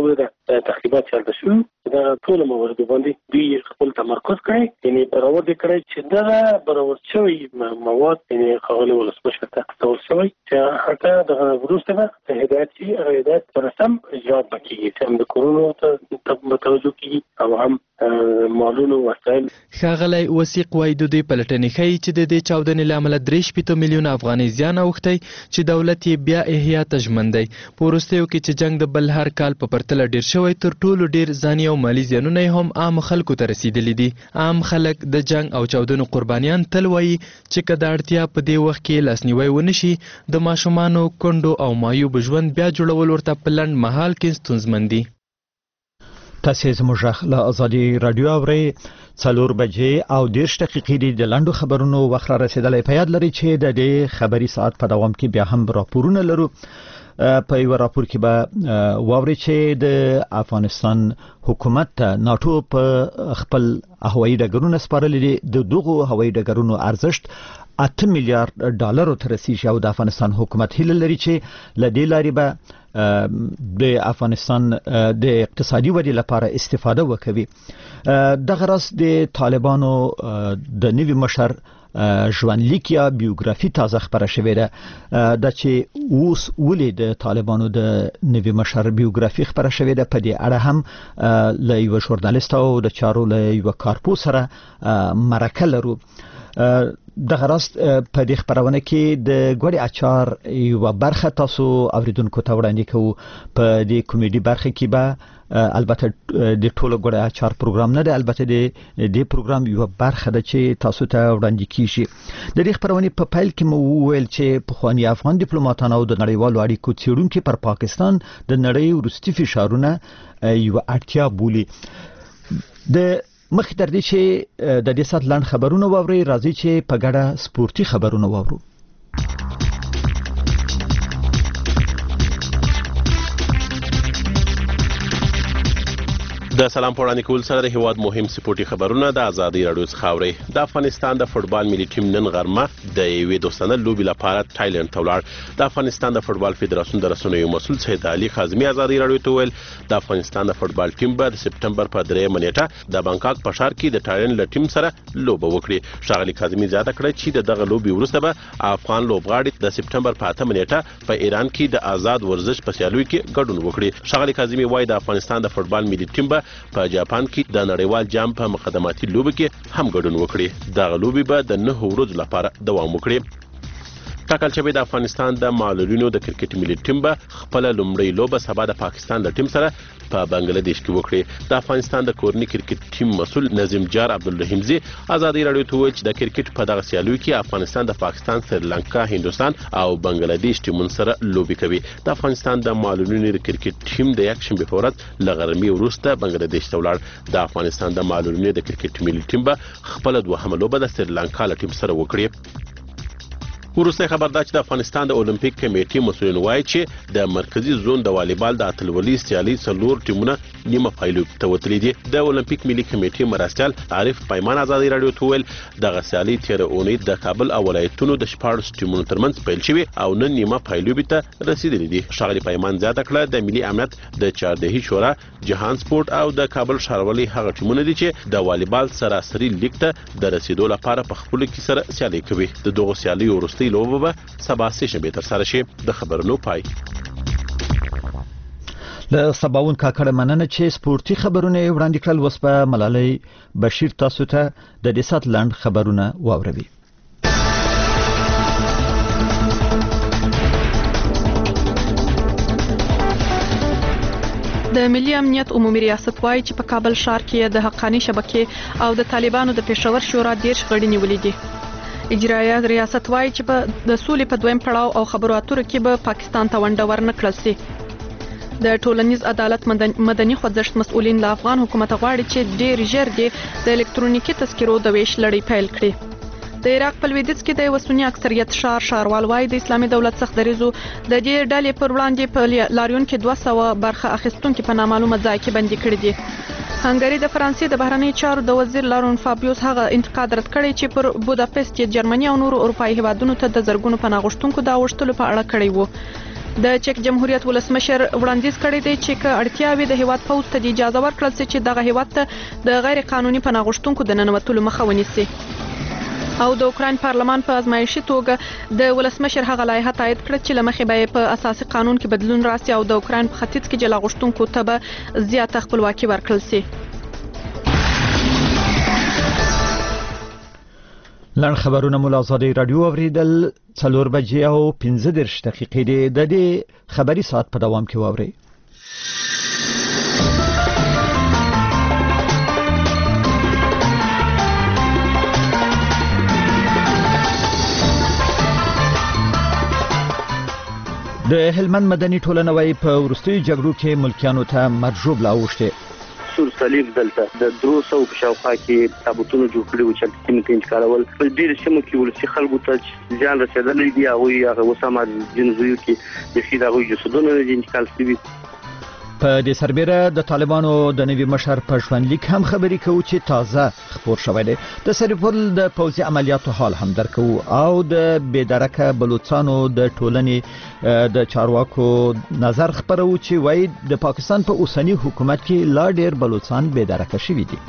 تخریبات چلته شو دا ټول موارد باندې دوی خپل تمرکز کوي یعنی برابر دي کړی چې دا برابر شوی مواد یعنی خغلی ولسمشر ته تول شوی چې حتی د وروسته به هدایت شي هدایت پر سم اجرا وکړي چې د کورونا ته متوجه کیږي او هم مالونو وسایل. ښاغلی وثیق وایي د دې پلټنې ښیي چې د دې چاودنې له امله درې شپېته میلیونه افغانۍ زیان اوښتی چې دولت یې بیا احیا ته ژمن دی. په وروستیو کې چې جنګ د بل هر کال په پرتله ډېر شوی تر ټولو ډېر ځاني او مالي زیانونه یې هم عام خلکو ته رسیدلي دي. عام خلک د جنګ او چاودنو قربانیان تل وایي چې که د اړتیا په دې وخت کې لاسنیوی ونه شي د ماشومانو کونډو او مایوب ژوند بیا جوړول ورته په لنډ مهال کې ستونزمن دي. تاسې زموږ غږ له ازادي راډیو اورئ. څلور بجې او دېرش دقیقې دي د لنډو خبرونو وخت را رسېدلی. په یاد لرئ چې د دې خبري ساعت په دوام کې بیا هم راپورونه لرو. په یو راپور کې به واورئ چې د افغانستان حکومت ته ناتو په خپل هوایي ډګرونه سپارلي دي. د دغو هوایي ډګرونو ارزښت اته میلیارډ ډالرو ته رسیږي او د افغانستان حکومت هیله لري چې له دې لارې به د افغانستان د اقتصادي ودې لپاره استفاده وکوي. دغه راز د طالبانو د نوي مشر ژوندلیک یا بیوګرافي تازه خبره شوې ده. دا چې اوس ولې د طالبانو د نوي مشر بیوګرافي خبره شوې ده په دې اړه هم له یو ژورنالیست او د چارو له یو کارپو سره مرکه لرو. دغه راست په دې خبرونه کې د ګوړې اچار یو برخه تاسو اوریدونکو ته وړاندې کوو. په دې کمیډي برخه کې به البته د ټولو ګوړې اچار پروګرام نه دی، البته د دې پروګرام یو برخه ده چې تاسو ته وړاندې کیږي. د دې خبرونه په پیل کې مو وویل چې پخوانی افغان ډیپلوماټانو او د نړیوالو اړیکو څېړونکو پر پاکستان د نړۍ وروستي فشارونه یو اړتیا بولي. د مخکې تر دې چې د دې سات لاند خبرونه واوري راځي چې په ګډه سپورتي خبرونه واورو. د سلام پوړاندې کول سره د هیواد مهم سپورتي خبرونه د ازادي راډیو څخه اوري. د افغانستان د فوتبال ملي ټیم نن غرمه د یوې دوستانه لوبې لپاره تایلند ته ولاړ. د افغانستان د فوتبال فدراسیون د رسنیو مسؤل سید علي خازمي ازادي راډیو ته ویل د افغانستان د فوتبال ټیم به د سپټمبر په درېمه نیټه د بانکاک په ښار کې د تایلند له ټیم سره لوبه وکړي. ښاغلي خازمي زیاته کړه چې د دغه لوبې وروسته به افغان لوبغاړي د سپټمبر په اتمه نیټه په ایران کې د آزاد ورزش په سیالیو کې ګډون وکړي. ښاغلي خازمي وایي د افغانستان د فوتبال ملي ټیم به په جاپان کې د نړیوال جام په مقدماتي لوبه کې هم ګډون وکړي. دغه لوبې به د نه ورځو لپاره دوام وکړي. ټاکل شوی د افغانستان د معلولینو د کرکټ ملي ټیم به خپل لومړی لوبه سبا د پاکستان له ټیم سره په بنگلاديش کې وکړي. د افغانستان د کورني کرکټ ټیم مسؤل نظیم جار عبدالرحیمزي ازادي راډیو ته وویل چې د کرکټ په دغه سیالیو کې افغانستان د پاکستان، سریلانکا، هندوستان او بنگلاديش ټیمونو سره لوبې کوي. د افغانستان د معلولینو د کرکټ ټیم د یک شنبه په ورځ له غرمې وروسته بنگلاديش ته ولاړ. د افغانستان د معلولینو د کرکټ ملي ټیم به خپل دوهمه لوبه د سریلانکا له ټیم سره وکړي. وروسته خبر دا چې د افغانستان د اولمپیک کمیټې مسؤلین وایي چې د مرکزی زون د والیبال د اتلولۍ سیالي څلور ټیمونه نیمه فاینل ته وتلي دي. د اولمپیک ملي کمیټې مرستیال عارف پیمان ازادي راډیو ته ویل دغه سیالي تېره اونۍ د کابل او ولایتونو د شپاړسو ټیمونو ترمنځ پیل شوې او نن نیمه فاینل ته رسیدلې دي. ښاغلي پیمان زیاته کړه د ملي امنیت د چاردهي شورا، جهان سپورت او د کابل ښاروالۍ هغه ټیمونه دي چې د والیبال سراسري لیګ ته د رسیدو لپاره په خپلو کې سره سیالي کوي. د دغو سیالیو وروستۍ لوبه به سبا سه شنبه تر سره شي. د خبرونو پای له سباون کاکړه مننه چې سپورتي خبرونه وړاندې کړل. وس په ملالۍ بشیر تاسو ته د دې سات لاند خبرونه واوروي. د ملي امنیت عمومي ریاست وایي چې په کابل ښار کې د حقاني شبکې او د طالبانو د پېښور شورا ډېر غړي نیولې دي. اجرایه ریاست وایي چې په د سولې په دویم پړاو او خبرو اترو کې به پاکستان ته ونډه ورنکړل شي. د ټولنیز عدالت مدني خوځښت مسؤلین له افغان حکومت غواړي چې ډېر ژر د الکترونیکي تذکرو د ویش لړۍ پیل کړي. د عراق په لویدیځ کې د وسونی اکثریت ښار ښاروال وایي د اسلامي دولت څخه دریزو د دې ډلې پر وړاندې په لاریون کې دوه سوه برخه اخیستونکي په نامعلومه ځای کې بندي کړي دي. هنګری د فرانسې د بهرنی چارو د وزیر لارون فابیوس هغه انتقاد رد کړی چې پر بوداپست، جرمني او نورو اروپایي هیوادونو ته د زرګونو پناه غوښتونکو د اوښتلو په اړه کړی وو. د چک جمهوریت ولسمشر وړاندیز کړی دی چې ک اړتیا وي د هیواد پوز ته اجازه ورکړل شي چې دغه هیواد ته د غیر قانوني پناه غوښتونکو د ننوتلو مخه ونیسي. او د اوکراین پارلمان په ازمایښتي توګه د ولسمشر هغه لایحه تایید کړه چې لمخې به په اساسي قانون کې بدلون راسي او د اوکراین په ختیځ کې جلا غوښتونکو ته به زیاته خپلواکي ورکړل شي. لړ خبرونه مو له آزادۍ راډیو اوریدل څلور بجې او پنځه دېرش دقیقې دي. د دې خبري ساعت په دوام کې واورئ. د هلمند مدني ټولنه وايي په وروستیو جګړو کې ملکیانو ته مرجوب لاوښتي. سور صلیب دلته د درو سو په شاوخوا کې تابوتونه جوړ کړي و چې سیمه کې انتقالول په ډیر سیمو کې ولسی خلکو ته ځان رسیدلی دی او هغه وسامه جنزویو کې د سیده غوي جسدونه انتقال شوي. په دې سربېره د طالبانو د نوي مشر په ژوندلیک هم خبرې کوو چې تازه خبر شوی دی. د سرپل د پوځي عملیاتو حال هم درکو او د بېدرکه بلوچستانو د ټولنې د چارواکو نظر خبرو چې وایي د پاکستان په اوسنی حکومت کې لا ډېر بلوچستان بېدرکه شوي دي.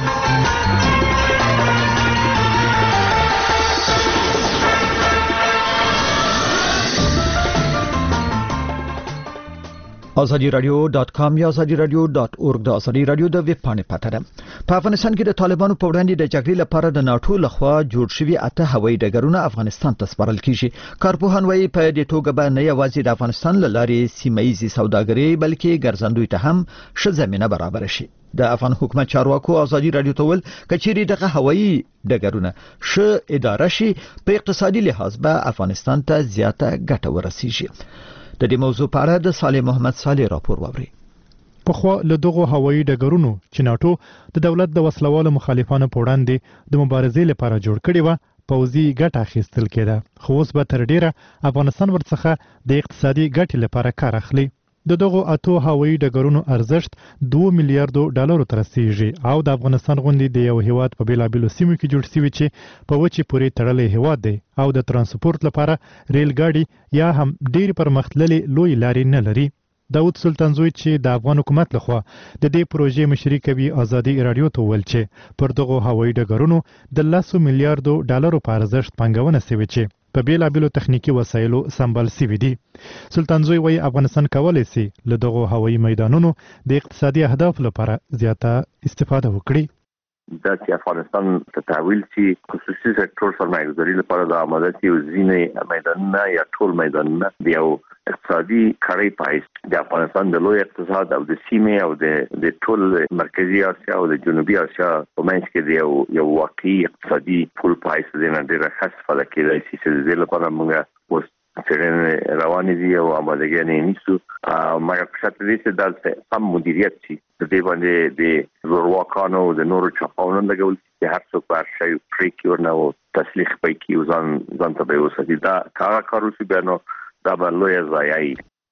آزادی رادیو ډاټ کام یا آزادی رادیو ډاټ اورګ د آزادی رادیو د ویب پاڼې پته ده. په افغانستان کې د طالبانو په وړاندې د جګړې لپاره د ناتو لخوا جوړ شوي اته هوایي ډګرونه افغانستان ته سپارل کیږي. کارپوهان وايي په دې توګه به نه یوازې د افغانستان له لارې سیمه ییزې سوداګري بلکې ګرځندوی ته هم ښه زمینه برابر شي. د افغان حکومت چارواکو آزادی رادیو ته ویل کچېرې دغه هوایي ډګرونه ښه اداره شي په اقتصادي لحاظ به افغانستان ته زیاته ګټه ورسیږي. د دې موضوع په اړه د صالح محمد صالح راپور واوري. په خو له دغه هوایي ډګرونو چې ناتو د دولت د وسلوالو مخالفانو په وړاندې د مبارزې لپاره جوړ کړي و پوځي ګټه اخیستل کېده. خو اوس به تر ډیره افغانستان ورڅخه د اقتصادي ګټې لپاره کار اخلي. د دغه اتو هوایي ډګرونو ارزښت دوه میلیارډ ډالرو ته رسیږي او د افغانستان غونډې د یو هیواد په بیلابیلو سیمو کې جوړ شوی چې په وچې پورې تړلې هیواد دی او د ترانسپورت لپاره ریل ګاډي یا هم ډیر پرمختللي لوی لارې نه لري. داود سلطانزوی چې د افغان حکومت لخوا د دې پروژې مشري کوي آزادي رادیو ته ویل چې پر دغه هوایي ډګرونو د لسو میلیارډ ډالرو په ارزښت پانګونه شوې چې په بیلابیلو تخنیکی وسایلو سمبال شوي دي. سلطانزوی وايي افغانستان کولی شي له دغه هوایي میدانونو د اقتصادي اهداف لپاره زیاته استفاده وکړي. دا چې افغانستان ته تحویل شي خصوصي سکتور سرمایه‌ګذاري لپاره د آماده شي او ځینې میدانونه یا ټول میدانونه د یو اقتصادي کړۍ پایس د افغانستان د لوی اقتصاد او د سیمې او د د ټول مرکزی اسیا او د جنوبي اسیا په منځ کې د یو یو واقعي اقتصادي پول پایس د نه ډېر خاص فعالیت کوي چې د لپاره موږ اوس څنګه روانې دي او آمادګي نه نیسو. مګر په شرط دې چې د سم مدیریت شي د دې باندې د زورواکانو د نورو چاپاونو لګول چې هر څوک بار شي پریکي ورنه او تسلیخ پېکی ځان ځان ته به وساتي. دا کار کارو چې بیانو دا به لوی ځایي.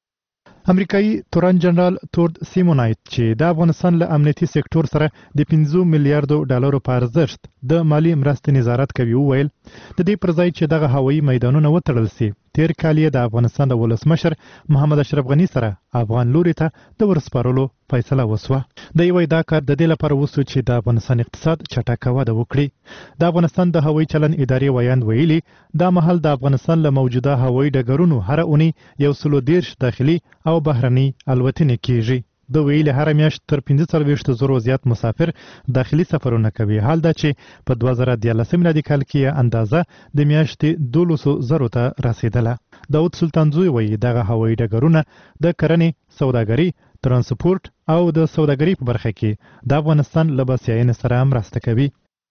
امریکایي تورن جنرال تورد سیمونایت چې د افغانستان له امنیتي سکتور سره د پنځه میلیارډ ډالرو په ارزښت د مالی مرستې نظارت کوي ویل د دې پر ځای چې دغه هوایي میدانونه وتړل شي تیر کال د افغانستان د ولسمشر محمد اشرف غنی سره افغان لوري ته د ورسپارلو فیصله وسوه. د یو دا کار د دې لپاره وسو چې د افغانستان اقتصاد چټکه وده وکړي. د افغانستان د هوایي چلن ادارې ویاند ویلي دا مهال د افغانستان له موجوده هوایي ډګرونو هر اونۍ یو سلو دیرش داخلي او بهرني الوتنې کیږي. د ویلي هر میاشت تر پنځه څلوېښت زرو زیات مسافر داخلي سفرونه کوي. حال دا چې په دوه زره دیارلسم میلادي کال کې اندازه د میاشتې دولسو زرو ته رسیدله. داود سلطانزوی وایي دغه هوایي ډګرونه د کرنې، سوداګري، ترانسپورت او د سوداګري په برخه کې د افغانستان له بسیاینې سره مرسته کوي.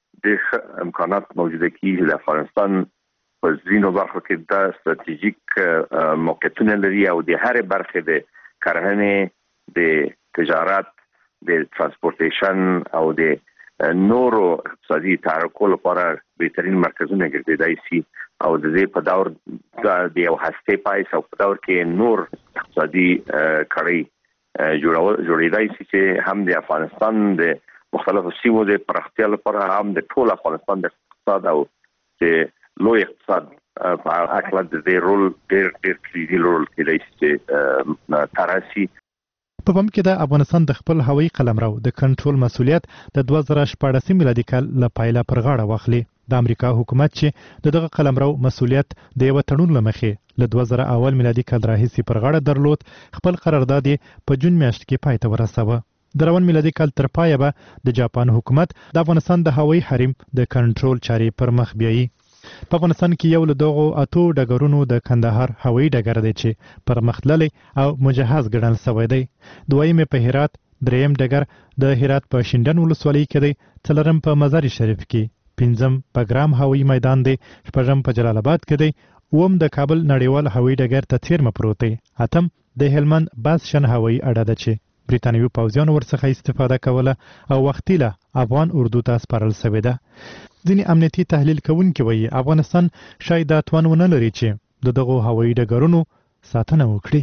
د امکانات موجوده کیږي د افغانستان په ځینو برخو کې د ستراتیژیک موقعیتونه لري او د هر برخه د کرنې، د تجارت، د ترانسپورتیشن او د نورو اقتصادي تحرکو لپاره بهترین مرکزونه ګرځیدای شي او د دې په دور د یو هسته پایس او په دور کې نور اقتصادي کړي جوړول جوړیدای شي چې هم د افغانستان د مختلفو سیمو د پراختیا لپاره هم د ټول افغانستان د اقتصاد او د لوی اقتصاد په اکثر د دې رول ډېر ډېر کلیدي رول کېدای شي تراسي. په بم کې د افغانستان د خپل هوایي قلمرو د کنټرول مسولیت د دوه زره شپاړس میلادي کال له پایله پر غاړه واخلي. د امریکا حکومت چې د دغه قلمرو مسولیت د یو تړون لمخې له دوه زره اول میلادي کال راهیسې پر غاړه درلود، خپل قرارداد په جون میاشت کې پای ته ورساوه. د روان میلادي کال تر پایه به د جاپان حکومت د افغانستان د هوایي حریم د کنټرول چارې پر مخ بیایي. په افغانستان کې یو له دغو اتو ډګرونو د کندهار هوایي ډګر دی چې پر مخ تللی او مجهز ګڼل شوی دی. دویم په هرات، دریم ډګر د هرات په شینډن ولسوالۍ کې دی، څلورم په مزار شریف کې، پنځم په ګرام هوایي میدان دی، شپږم په جلال آباد کې دی، اووم د کابل نړیوال هوایي ډګر ته څیرمه پروت دی، اتم د هلمند باسشن هوایي اډه ده چې بریتانوي پوځیانو ورڅخه استفاده کوله او وختي له افغان اردو ته سپارل شوې ده. ځینې امنیتي تحلیل کوونکي وایي افغانستان شاید دا توان ونه لري چې د دغو هوایي ډګرونو ساتنه وکړي.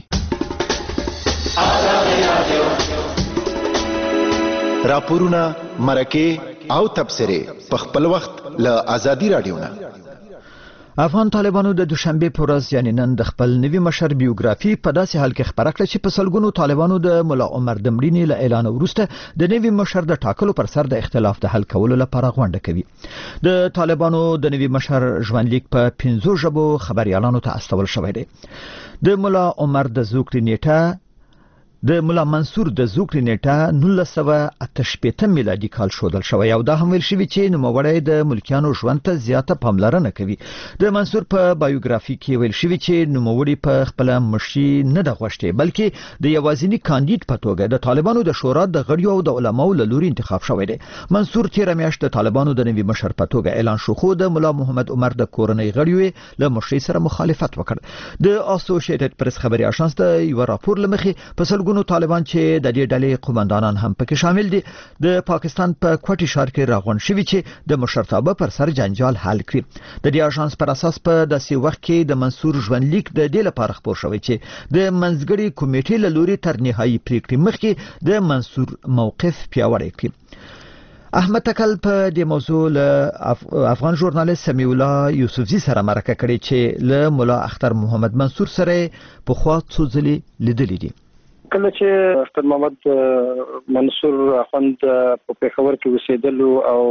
راپورونه، مرکې او تبصرې په خپل وخت له ازادي رادیو نه. افغان طالبانو د دوشنبه په ورځ یعنی نن د خپل نوي مشر بیوګرافي په داسې حال کې خبره کړه چې په سلګونو طالبانو د مولا عمر د مړینې له اعلان وروسته د نوي مشر د ټاکلو پر سر د اختلاف د حل کولو لپاره غونډه کوي. د طالبانو د نوي مشر ژوندلیک په پنځو ژبو خبريالانو ته استول شوی دی. د مولا عمر د زوکړې نیټه د مولا منصور د زوکړې نیټه نولس سوه اته شپېته میلادي کال ښودل شوی او دا هم ویل شوي چې نوموړی د ملکیانو ژوند ته زیاته پاملرنه کوي. د منصور په بایوګرافي کې ویل شوي چې نوموړی په خپله مشري نه ده غوښتې بلکې د یوازیني کاندید په توګه د طالبانو د شورا د غړیو او د علماو له لوري انتخاب شوی دی. منصور تېره میاشت د طالبانو د نوي مشر په توګه اعلان شو خو د مولا محمد عمر د کورنۍ غړیو له مشرۍ سره مخالفت وکړ. د اسوسییټډ پریس خبري اژانس د یو راپور لمخې په سلګونو طالبان چې د دې ډلې قوماندانان هم پکې شامل دي د پاکستان په کوټي ښار کې راغونډ شوي چې د مشرتابه پر سر جنجال حل کړي. د دې اژانس پر اساس په داسې وخت کې د منصور ژوندلیک د دې لپاره خبر شوی چې د منځګړي کمیټې له لوري تر نهایي پریکړې مخکې د منصور موقف پیاوړی کړي. احمد تکل په دې موضوع له افغان ژورنالیست سمیع الله یوسفزي سره مرکه کړې چې له مولا اختر محمد منصور سره په خوا څو ځلې لیدلې دي. کله چې اختر محمد منصور اخوند په پېښور کې اوسېدلو او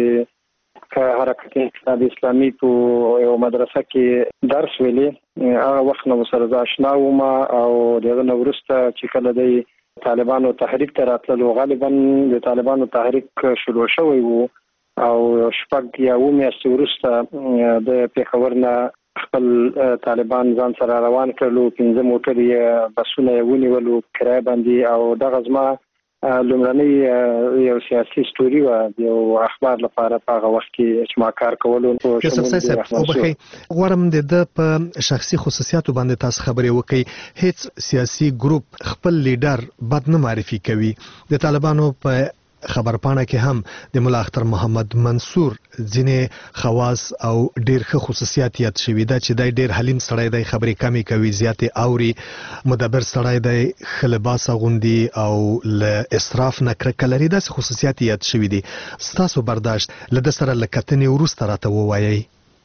د حرکت انقلاب اسلامي په یو مدرسه کې درس ویلي هغه وخت نو سره آشنا وم او دغه نو وروسته چې کله د طالبانو تحریک ته راتللو غالبا د طالبانو تحریک شروع شوی وو او شپږ یا اووه میاشتې وروسته د پېښور نه خپل طالبان ځان سره روان کړلو، پنځه موټر یې بسونه یې ونیولو کرایه باندې او دغه زما لومړنۍ یو سیاسي ستوري وه د یو اخبار لپاره په هغه وخت کې چې ما کار کولو. یوسفزي صاحب وبخښئ غواړم د ده په شخصي خصوصیاتو باندې تاسو خبرې وکړئ. هیڅ سیاسي ګروپ خپل لیډر بد نه معرفي کوي. د طالبانو په خبرپاڼه کې هم د مولا اختر محمد منصور ځینې خواص او ډېر ښه خصوصیات یاد شوي ده چې دی ډېر حلیم سړی دی، خبرې کمې کوي، زیاتې اوري، مدبر سړی دی، ښه لباس اغوندي او له اسراف نه کرکه لري. داسې خصوصیات یاد شوي دي. ستاسو برداشت له ده سره له کتنې وروسته راته ووایئ.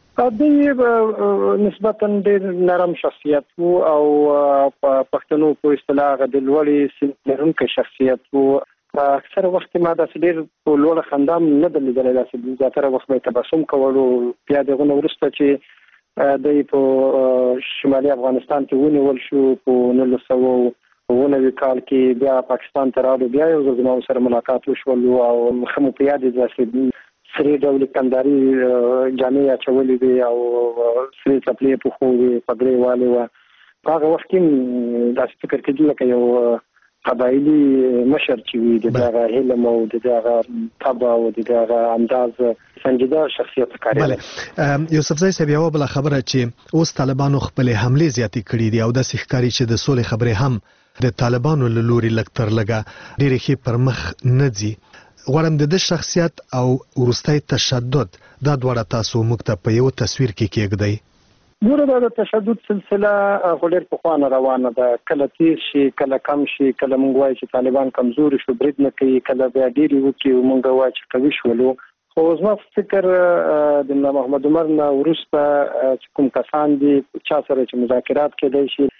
دوی نسبتا ډېر نرم شخصیت وو او په پښتنو په اصطلاح هغه د لوړې سیمې لرونکی شخصیت وو. اکثر وخت ما داسې ډېر په لوړه خندا نه ده لیدلی، داسې زیاتره وخت به یې تبسم کولو. بیا د هغه نه وروسته چې دی په شمالي افغانستان کې ونیول شو په نولس سوه اووه نوي کال کې، بیا پاکستان ته راغلو، بیا یو ځل زما سره ملاقات وشولو او ښه مو په یاد دی داسې سرې ډولې کنداري جامې اچولې وې او سرې څپلۍ یې پښو وې، پګړۍ والې وه. په هغه وخت کې داسې فکر کېدل لکه یو قبایلي مشر چې وي، د دغه علم او د دغه طبع او د دغه انداز سنجیده شخصیت ښکارېده. یوسفزي صاحب یوه بله خبره چې اوس طالبانو خپلې حملې زیاتې کړي دي او داسې ښکاري چې د سولې خبرې هم د طالبانو له لوري لږ تر لږه ډېرې ښې پر مخ نه ځي. غواړم د ده شخصیت او وروستی تشدد دا دواړه تاسو موږ ته په یو تصویر کې کېږدئ. ګوره دا د تشدد سلسله خو ډېر پخوانه روانه ده، کله تېز شي کله کم شي، کله موږ وایو چې طالبان کمزوري شو برید نه کوي، کله بیا ډېرې وکړي او موږ وایو چې قوي شولو. خو زما فکر د محمد عمر نه وروسته کوم کسان دي چا سره چې مذاکرات کېدای شي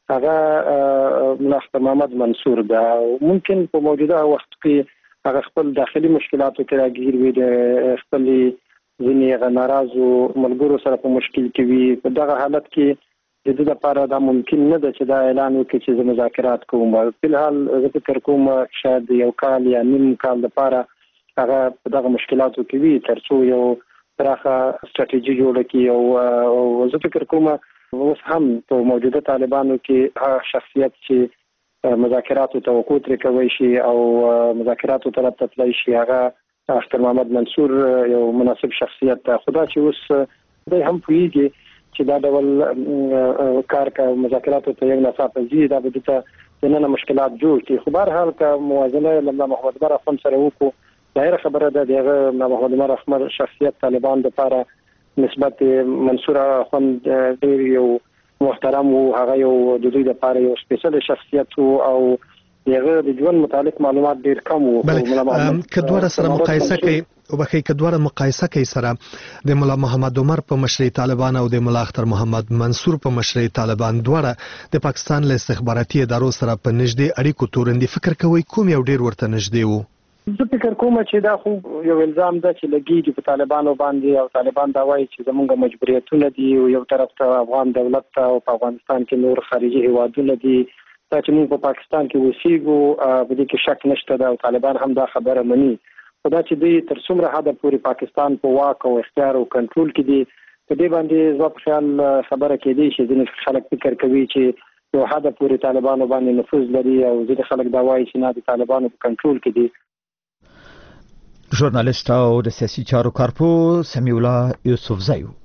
هغه ملا اختر محمد منصور ده. ممکن په موجوده وخت کې هغه خپل داخلي مشکلاتو کې راګیر وي، د خپل ځینې ناراضو ملګرو سره په مشکل کې وي. په دغه حالت کې د دې لپاره دا ممکن نه ده چې دا اعلان وکړي چې زه مذاکرات کوم. په الحال زه فکر کوم شاید یو کال یا نیم کال لپاره هغه په دغه مشکلاتو کې وي تر څو یو پراخه ستراتیژي جوړه کړي. او زه فکر کوم اوس هم په موجوده طالبانو کې هغه شخصیت چې مذاکراتو توقع ترې کوي شي او مذاکراتو طرف ته تللی شي هغه اختر محمد منصور یو مناسب شخصیت ده. خدا چې اوس دوی هم پوهېږي چې دا ډول کار کا مذاکراتو ته یو ناڅاپه ځي دا به دته دننه مشکلات جوړ کړي. خو بهرحال که موازنه له محمد عمر اخوند سره وکړو ظاهره خبره ده د هغه محمد عمر اخوند شخصیت طالبان لپاره نسبت منصور اخوند ډېر یو محترم و، هغه یو د دوی لپاره یو سپیشل شخصیت و او دغه د ژوند متعلق معلومات ډېر کم وو. که دوه سره مقایسه کوي او بخې که دوه مقایسه کوي سره د مولا محمد عمر په مشرۍ طالبان او د مولا اختر محمد منصور په مشرۍ طالبان دواړه د پاکستان له استخباراتي ادارو سره په نږدې اړیکو تورندي، فکر کوي کوم یو ډېر ورته نږدې وو؟ زه فکر کوم چې دا خو یو الزام ده چې لګیږي په طالبانو باندې او طالبان دا وایي چې زموږ مجبوریتونه دي او یو طرف ته افغان دولت ته او په افغانستان کې نور خارجي هیوادونه دي دا چې موږ په پاکستان کې اوسېږو په دې کې شک نشته ده او طالبان هم دا خبره مني. خو دا چې دوی تر څومره حده پورې پاکستان په واک او اختیار او کنټرول کې دي په دې باندې زما په خیال خبره کېدی شي ځینې خلک فکر کوي چې یو حده پورې طالبانو باندې نفوذ لري او ځینې خلک دا وایي چې نه د طالبانو په کنټرول کې دي. ژورنالیست او د سیاسي چارو کارپو سمیع الله یوسفزی و.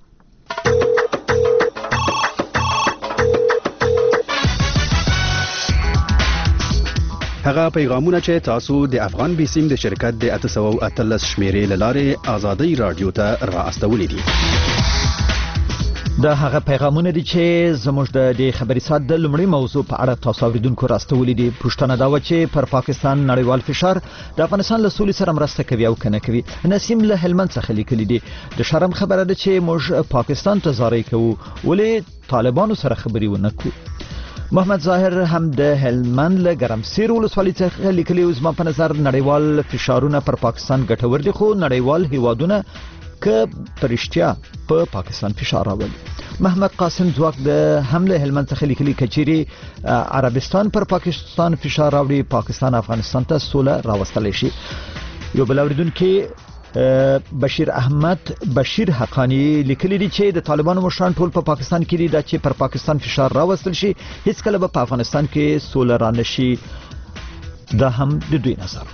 هغه پیغامونه چې تاسو د افغان بیسیم د شرکت د اته سوه اتلس شمیرې له لارې آزادۍ رادیو ته را استولې دي. دا هغه پیغامونه دي چې زموږ د خبري سات د لومړی موضوع په اړه تاسو اوریدونکو راستولې دي. پښتنه دا و چې پر پاکستان نړیوال فشار د افغانستان له سولې سره مرسته کوي او کنه کوي. نسیم له هلمند څخه لیکلي دي د شرم خبره ده چې موږ پاکستان ته زارۍ کوو ولې طالبانو سره خبري ونه کوو. محمد ظاهر هم د هلمند له ګرمسیر ولسوالۍ څخه لیکلي او زما په نظر نړیوال فشارونه پر پاکستان ګټور دي خو نړیوال هیوادونه که پرشتیا په پا پاکستان فشار راولي. محمد قاسم ځواک د حمله هلمند څخه لیکلي کچيري عربستان پر پاکستان فشار راوړي پاکستان افغانستان ته سوله راوستلی شي. یو بل اوریدونکو بشیر احمد بشیر حقانی لیکلي دي چې د طالبانو مشران ټول په پا پاکستان کې دي دا چې پر پاکستان فشار راوستل شي هیڅ کله به په افغانستان کې سوله را نشي. دا هم د دوی نظر.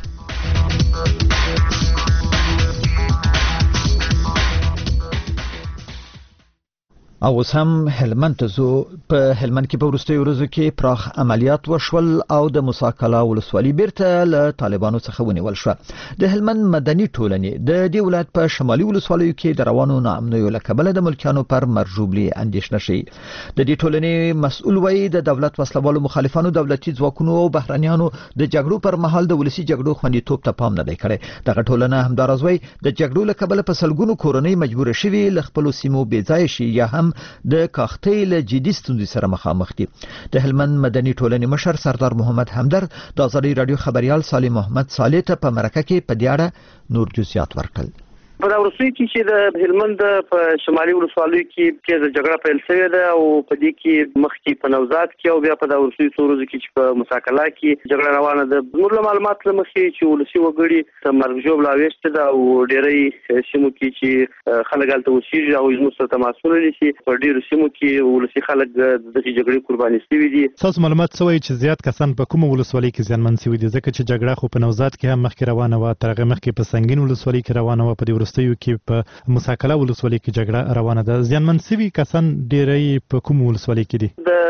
او هم هلمند ته زو په هلمند کې په وروستیو ورځو کې پراخ عملیات وشول او د موساکلا ولسوالۍ بیرته له طالبانو څخه ونیول شو. د هلمند مدني ټولنې د دې ولایت په شمالي ولسوالیو کې د روانو ناامنیو له کبله د ملکیانو پر مرجوبلي اندېښنه شي. د دې ټولنې مسؤل وایي د دولت وسلوالو مخالفانو دولتي ځواکونو او بهرنیانو د جګړو پر مهال د ولسي جګړو خوندیتوب ته پام نه دی کړی. دغه ټولنه همداراز وایي د جګړو له کبله په سلګونو کورنۍ مجبور شوي له خپلو سیمو بېځایه شي یا هم د کاختۍ له جدي ستونزې سره مخامخ دي. د هلمند مدني ټولنې مشر سردار محمد همدرد د آزادۍ رادیو خبريال صالح محمد صالح ته په مرکه کې په دې اړه نور جزئیات ورکړل. په دا ورسوي کې چې د هلمند په شمالي ولسوالیو کې کې د جګړه پیل شوې ده او په دې کې مخکې په نوزاد کې او بیا په دا ورسوي څورځ کې چې په مساکلا کې جګړه روانه ده. نور معلومات لمخې چې ولسي وګړي د مرګ لا وېست ده او ډېرې سیمو کې چې خلک هلته اوسېږي او زموږ سره تماسونه لري په ډېرو سیمو کې ولسي خلک د جګړې قرباني شوي دي. تاسو معلومات څه وایي چې زیات کسان په کومه ولسوالۍ کې زیانمن شوي دي ځکه چې جګړه خو په نوزاد کې هم مخکې روانه وه تر هغه مخکې په سنګین ولسوالۍ کې روانه وه په دې وروستیو کې په مساکلا ولسوالۍ کې جګړه روانه ده. زیانمن شوي کسان ډېری په کوم ولسوالۍ کې دي؟ د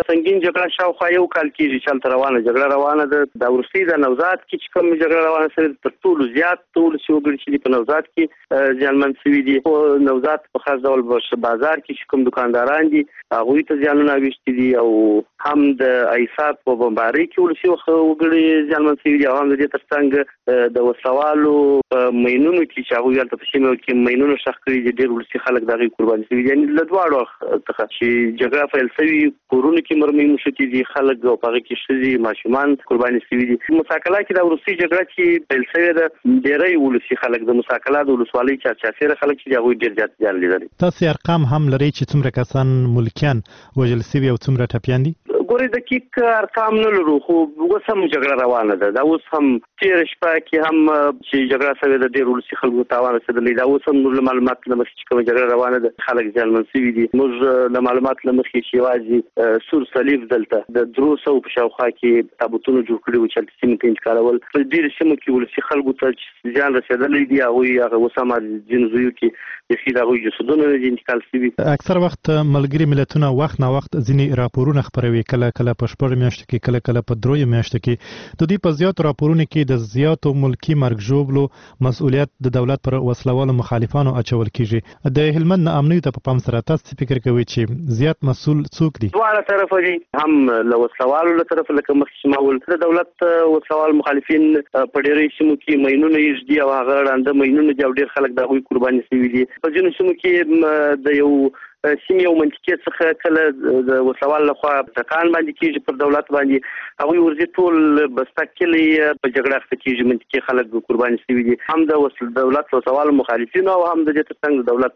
سنگین جګړه شاوخوا یو کال کېږي چې هلته روانه جګړه روانه ده. دا وروستۍ د نوزاد کې چې کوم جګړه روانه سوې تر ټولو زیات ولسي وګړي چې دي په نوزاد کې زیانمن شوي دي. نوزاد په خاص ډول بازار کې چې کوم دکانداران دي هغوی ته زیانونه اوښتي دي او هم د ایساب په بمبارۍ کې ولسي وګړي زیانمن شوي دي او هم د دې تر څنګ د وسوالو په مینونو کې چې هغوی هلته په سیمه کې مینونه ښخ کړي دي ډېر ولسي خلک د هغې قرباني شوي دي. یعنې له دواړو څخه چې جګړه پیل شوي کورونو کې مرمۍ نښتي دي خلک او په هغې کې ښځې ماشومان قرباني شوي دي. مساکلا کې دا وروستۍ جګړه چې پیل شوې ده ډېری ولسي خلک د مساکلا د ولسوالۍ چارچاپېره خلک چې دي هغوی ډېر زیات زیان لیدلی. تاسې ارقام هم لرئ چې څومره کسان ملکیان وژل شوي او څومره ټپیان دي؟ ګورې دقیق ارقام نه لرو خو اوس هم جګړه روانه ده. دا اوس هم تېره شپه کې هم چې جګړه شوې ده ډېر ولسي خلکو تاوان رسېدلی. دا اوس هم موږ له معلوماتو له مخې چې کومه جګړه روانه ده خلک زیانمن شوي دي. موږ له معلوماتو له مخې چې یوازې سور صلیب دلته د درو سوو په شاوخوا کې تابوتونه جوړ کړي وو چې هلته سیمې ته انتقالول. په ډېرو سیمو کې ولسي خلکو ته چې زیان رسېدلی دي هغوی هغه اوس هم ځینو ځایو کې بیخي د هغوی جسدونه نه دي انتقال شوي. اکثر وخت ملګري ملتونه وخت نا وخت ځینې راپورونه خپروي کله کله په شپږ میاشتو کې کله کله په دریو میاشتو کې. د دې په زیاتو راپورونو کې د زیاتو ملکی مرګ ژوبلو مسؤلیت د دولت پر وسلوالو مخالفانو اچول کیږي. د هلمند امنیت ته په پام سره تاسو فکر کوئ چې زیات مسؤل څوک دي؟ دواړه طرفه دي، هم له وسلوالو له طرفه لکه مخکې چې ما وویل د دولت وسلوال مخالفین په ډېرې سیمو کې ماینونه یږدي او هغه ړانده ماینونه دي او ډېر خلک د هغوی قرباني شوي دي. په ځینو سیمو کې د یو سیمې او منطقې څخه کله د وسلوال لخوا ټکان باندې کېږي پر دولت باندې هغوی ورځي ټول بسته کلي په جګړه اخته کېږي منطقې خلک قرباني شوي دي. هم د دولت وسلوال مخالفینو او هم د دې تر څنګ د دولت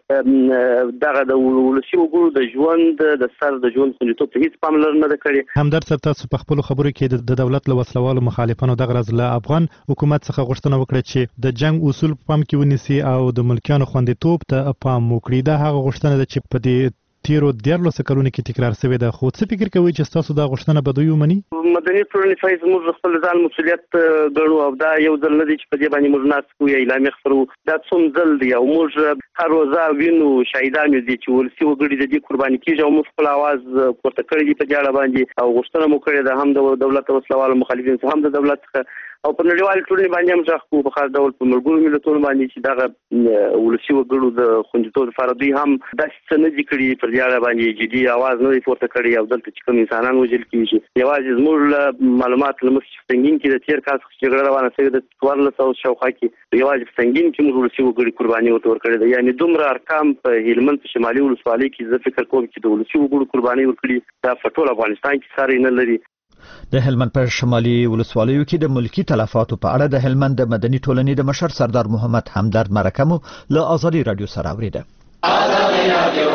دغه د ولسي وګړو د ژوند د سر د ژوند خوندیتوب ته هېڅ پاملرنه نه ده کړې. همدرد صاحب تاسو په خپلو خبرو کې د دولت له وسلوالو مخالفانو دغه ورځ له افغان حکومت څخه غوښتنه وکړه چې د جنګ اصول په پام کې ونیسي او د ملکیانو خوندیتوب ته پام وکړي. دا هغه غوښتنه ده چې په دې تیرو دیارلسو کلونو کې تکرار شوې ده. خو څه فکر کوئ چې ستاسو دا غوښتنه به دوی ومني؟ مدني ټولنې فایز موږ خپل ځان مسؤلیت ګڼو او دا یو ځل نه دی چې په دې باندې موږ ناست کوو یا اعلامیه خپروو. دا څوم ځل دی او موږ هر روزه وینو شهیدان یو دي چې ولسي وګړي د دې قرباني کېږي او موږ خپل اواز پورته کړی دی په دې اړه باندې او غوښتنه مو کړې ده هم د دولت وسلوالو مخالفین څخه هم د دولت څخه او په نړیوالې ټولنې باندې هم غږ کوو په خاص ډول په ملګرو ملتونو باندې چې دغه ولسي وګړو د خوندیتوب لپاره دوی هم داسې څه نه دي کړي پر دې اړه باندې جدي اواز نه دی پورته کړی او دلته چې کوم انسانان وژل کېږي یوازې زموږ له معلوماتو له مخې چې سنګین کې د تېر کال څخه جګړه روانه شوې ده څوارلس سوه شاوخوا کې یوازې په سنګین کې موږ ولسي وګړي قرباني ورته ورکړې ده. یعنې دومره ارقام په هلمند په شمالي ولسوالۍ کې زه فکر کوم چې د ولسي وګړو قرباني ورکړي دا په ټول افغانستان کې ساری نه لري. د هلمند په شمالي ولسوالیو کې د ملکی تلفاتو په اړه د هلمند د مدني ټولنې د مشر سردار محمد همدرد مرکمو له آزادي رادیو سره اوریده. آزادي رادیو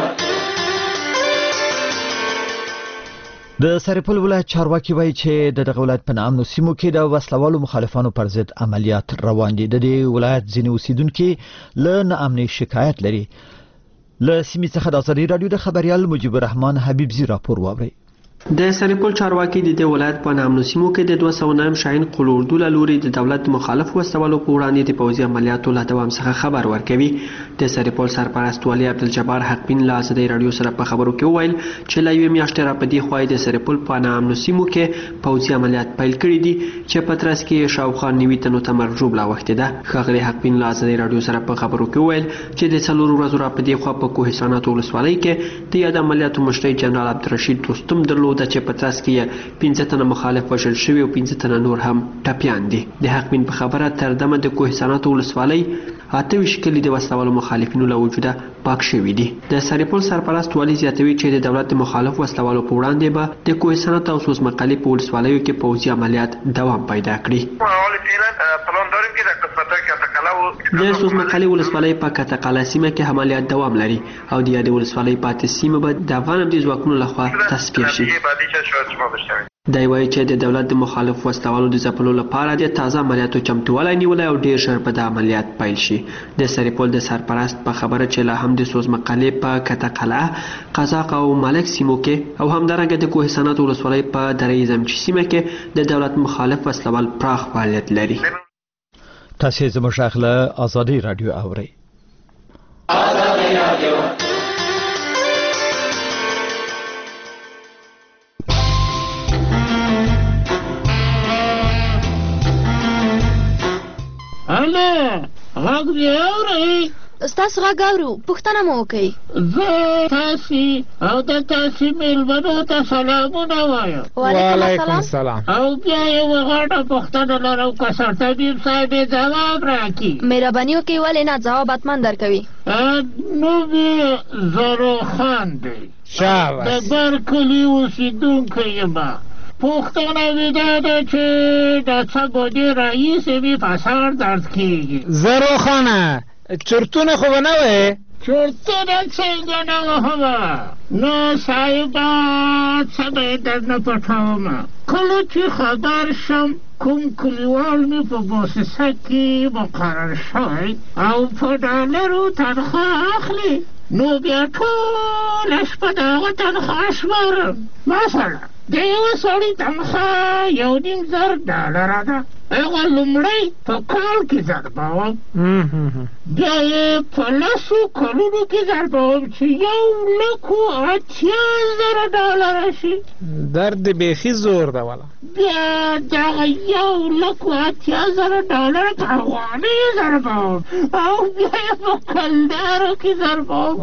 د سرپل ولایت چارواکي وایي چې د دغه ولایت په نامنو سیمو کې د وسلوالو مخالفانو پر ضد عملیات روان دي. د دې ولایت ځینې اوسیدونکي له ناامنۍ شکایت لري. له سیمې څخه د آزادي رادیو د خبريال مجيب الرحمن حبیبزي راپور واوري. د سرپل چارواکي د دې ولایت په نامنو سیمو کې د دوه سوه نهم شاهین قلوردو له لوري د دولت مخالف وسلوالو په وړاندې د پوځي عملیاتو له دوام څخه خبر ورکوي. د سرپل سرپرست والي عبدالجبار حقبین له آزادۍ راډیو سره په خبرو کې وویل چې له یوې میاشتې را په دې خوا د سرپل په نامنو سیمو کې پوځي عملیات پیل کړي دي چې په ترڅ کې شاوخوا نوي تنو ته مرګ ژوبله اوښتې ده. ښاغلي حقبین له آزادۍ راډیو سره په خبرو کې وویل چې د څلورو ورځو را په دې خوا په کوهستانات ولسوالۍ کې د یاد عملیاتو مشري جنرال عبدالرشید رستم درلوده چې په ترڅ کې پنځه تنه مخالف وژل شوي او پنځه تنه نور هم ټپیان دي. د حقبین په خبره تر دمه د کوهستانات ولسوالۍ اته ویشت کلي د وسلوالو مخالفینو له وجوده پاک شوي دي. د سرپل سرپرست والي زیاتوي چې د دولت مخالف وسلوالو په وړاندې به د کوهستانات او سوز مقالې په ولسوالیو کې پوځي عملیات دوام پیدا کړي. د سوز مقالې ولسوالۍ په کتقاله سیمه کې عملیات دوام لري او د یادې ولسوالۍ پاتې سیمه به د افغان امنیتي ځواکونو لخوا تصفیه شي. دی وایي چې د دولت د مخالف وسلوالو د ځپلو لپاره د تازه عملیاتو چمتووالی نیولی او ډېر ژر به د عملیات پیل شي. د سرپل د سرپرست په خبره چې لا هم د سوز مقالې په کتقلعه، قزاق او ملک سیمو کې او همدارنګه د کوهستانات ولسوالۍ په دره زمچي سیمه کې د دولت مخالف وسلوال پراخ فعالیت لري. تاسې زموږ غږ له آزادۍ راډیو اورئ. آزادۍ راډیو غږ دې اورئ؟ ستاسو غږ اورو، پوښتنه مو وکړئ. زه تاسې او د تاسې مېلمنو ته سلامونه وایم. وعلیکم السلام. او بیا یوه غټه پوښتنه لرم، که سرطبیب صاحب یې ځواب راکړي. مهرباني وکړئ، ولې نه، ځواب حتما درکوي. نوم یې زروخان دی، شاباس. د برکلي اوسېدونکی یم. پوښتنه مې دا ده چې د څه مودې راهیسې مې په سر درد کېږي. زروخانه چرتونه خو به نه وې؟ چرتونه څنګه نه وهمه؟ نو صاحبه څه به یې درنه پټومه. کله چې خبر شم کوم کلیوال مې په موسسه کې مقرر شوی او په ډالرو تنخواه اخلي، نو بیا ټوله شپه د هغه تنخواه شمارم. مثلا د یوه سړي تنخواه یو نیم زر ډالره ده، هغه لومړی په کال کې ضربوم، بیا یې په لسو کلونو کې ضربوم چې یو لکو اتیا زره ډالره شي. درد بیخي زور ده والا. بیا دغه یو لکو اتیا زره ډالره په افغانۍ ضربوم او بیا یې په کلدارو کې ضربوم.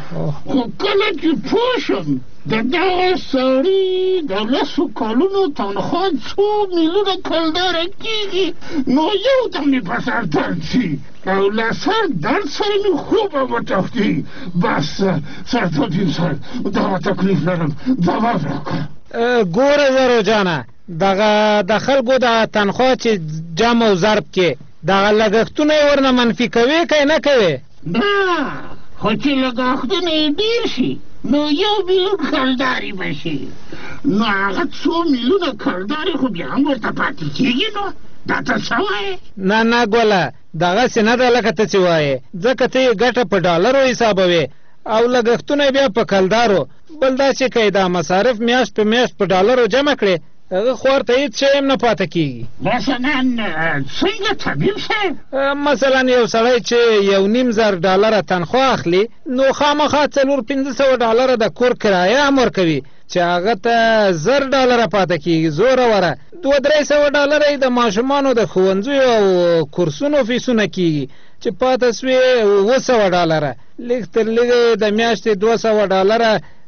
خو کله چې پوه شم د دغه سړي د لسو کلونو تنخواه څو میلیونه کلداره کېږي، نو یو دم مې په سر درد شي او له سر درد سره مې خوبه وتښتي. بس سرطبیب صاحب دغه تکلیف لرم، ځواب راکړه. ګوره زرو جانه، دغه د خلکو د تنخواه چې جمع و ضرب کې دغه لګښتونه یې ورنه منفي کوې که یې نه کوې؟ نه، خو چې لګښتونه یې ډېر شي نو یو میلیون کلدارې به شي، نو هغه څو میلیونه کلدارې خو بیا هم ورته پاتې کېږي. نو دا ته څه وایې؟ نه نه ګوله، دغسې نه ده لکه ته چې وایې، ځکه ته یې ګټه په ډالرو حسابوې او لګښتونه بیا په کلدارو. بل دا چې که یې دا مصارف میاشت په میاشت په ډالرو جمع کړې، هغه خو ورته هېڅ شی هم نه پاته کېږي. مثلا څنګه طبیب صاحب؟ مثلا یو سړی چې یو نیم زر ډالره تنخواه اخلي، نو خامخا څلور پنځه سوه ډالره د کور کرایه هم ورکوي چې هغه ته زر ډالره پاته کېږي. زوره وره دوه درې سوه ډالره یې د ماشومانو د ښوونځیو او کورسونو فیسونه کېږي چې پاته سوې اوه سوه ډالره. لږ تر لږه د میاشتې دوه سوه ډالره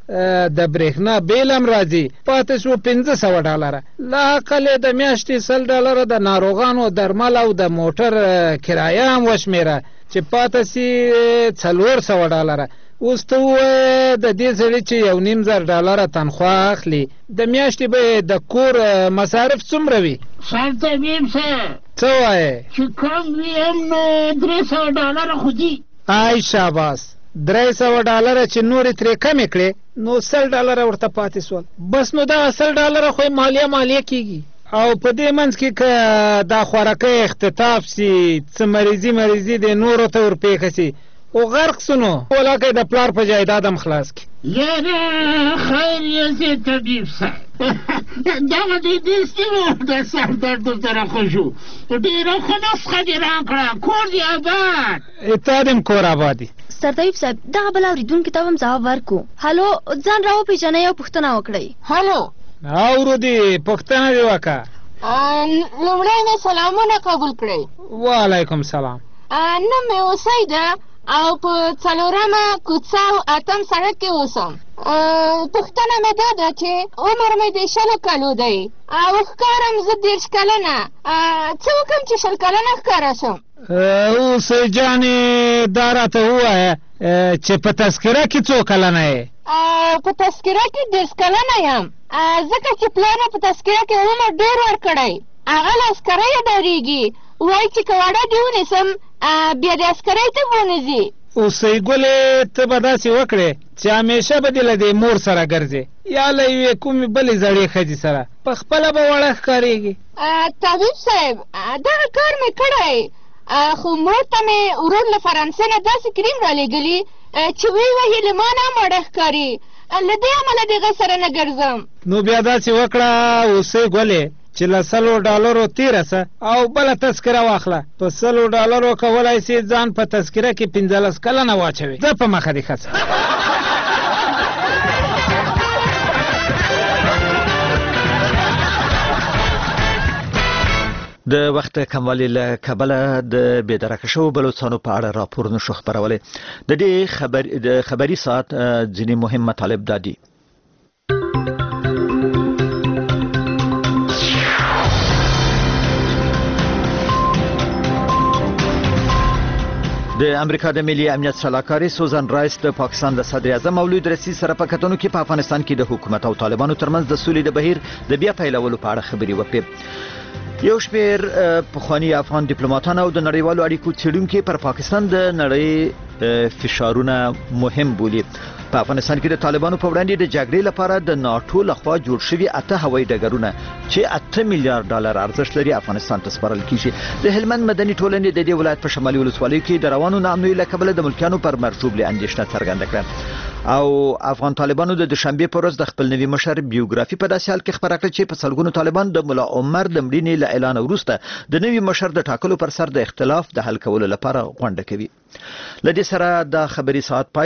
د برېښنا بیل هم راځي، پاتې شو پنځه سوه ډالره. لا اقل یې د میاشتې سل ډالره د ناروغانو درمل او د موټر کرایه هم وشمېره چې پاته سي څلور سوه ډالره. اوس ته ووایه د دې سړي چې یو نیم زر ډالره تنخواه اخلي، د میاشتې به د کور مصارف څومره وي؟ سرطبیب صاحب څه وایې؟ چې کم وي هم نو درې سوه ډالره خو دي. آی شاباس، درې سوه ډالره چې نورې ترې کمې کړې نو سل ډالره ورته پاتې سول. بس نو دغه سل ډالره خو یې مالیه مالیه کېږي. او په دې منځ کې که دا خوراکۍ اختطاف سي، څه مریضي مریضي د نورو ته ورپېښه سي او غرق سو، نو ولاکه د پلار په جایداد هم خلاص کړي. یاره خیر یې زه طبیب صاحب، دغه دې دستي و د سر درد سره خو شو، ډېره ښه نسخه دې راکړه. کور دې آباد. تا دې هم کور آباد وي. سرطبیب صاحب دغه بل اورېدونکي ته هم ځواب ورکړو. هلو، ځان راوپېژنئ او پوښتنه وکړئ. هلو، اورو دې پوښتنه دې وکړه. لومړی مې سلامونه قبول کړئ. وعلیکم سلام. نوم مې اوسۍ ده او په څلورمه کوڅه او اتم سړک کې اوسم. پوښتنه مې دا ده چې عمر مې د شلو کلو دی او ښکارم زه دېرش کلنه. څه وکړم چې شل کلنه ښکاره شم؟ اوسۍ جانې دا راته ووایه چې په تذکره کې څو کلنه یې؟ په تذکره کې دېرش کلنه یم، ځکه چې پلار مې په تذکره کې عمر ډېر ورکړی. هغه له عسکرۍ ډارېږي، وایي چې که واړه دې ونیسم بیا د عسکرۍ ته ونیځي. اوسۍ ګلې ته به داسې وکړې چې همیشه به دې له دې مور سره ګرځې یا له یوې کومې بلې زړې ښځې سره، په خپله به وړه ښکارېږي. طبیب صاحب دغه کار مې کړی، خو مور ته مې ورور له فرانسې نه داسې کریم رالېږلي چې ویې وهي له ما نه هم وړه ښکاري، له دې امله د هغه سره نه ګرځم. نو بیا داسې وکړه اوسۍ ګلې چې له سلو ډالرو تېره سه او بله تذکره واخله. په سلو ډالرو کولی سي ځان په تذکره کې پنځلس کلنه واچوي. ځه په مخه دې ښه څه. د وخت کموالی له کبله د بېدرکه شوو بلوڅانو په اړه راپور نشو خبرولی. د دې خبر د خبري ساعت ځینې مهم مطالب دا دي. د امریکا د ملي امنیت سلاکاري سوزان رایس د پاکستان د صدر اعظم مولود رئیس سره په کتنو کې په افغانستان کې د حکومت او طالبانو ترمنځ د سولې د بهیر د بیا پیلولو په اړه خبرې وکړې. یو شمېر پخواني افغان ډیپلوماټان او د نړیوالو اړیکو څېړونکي پر پاکستان د نړۍ فشارونه مهم بولي. په افغانستان کې د طالبانو په وړاندې د جګړې لپاره د ناټو لخوا جوړ شوي اته هوایي ډګرونه چې اته میلیارډ ډالر ارزښت لري افغانستان ته سپارل کیږي. د هلمند مدني ټولنې د دې ولایت په شمالي ولسوالیو کې د روانو ناامنیو له کبله د ملکیانو پر مرجوبلې اندېښنه څرګنده کړه او افغان طالبانو د دوشنبې په ورځ د خپل نوي مشر بیوګرافي په داسې حال کې خپره کړه چې په سلګونو طالبان د ملا عمر د مړینې له اعلان وروسته د نوي مشر د ټاکلو پر سر د اختلاف د حل کولو لپاره غونډه کوي. له دې سره د خبري ساعت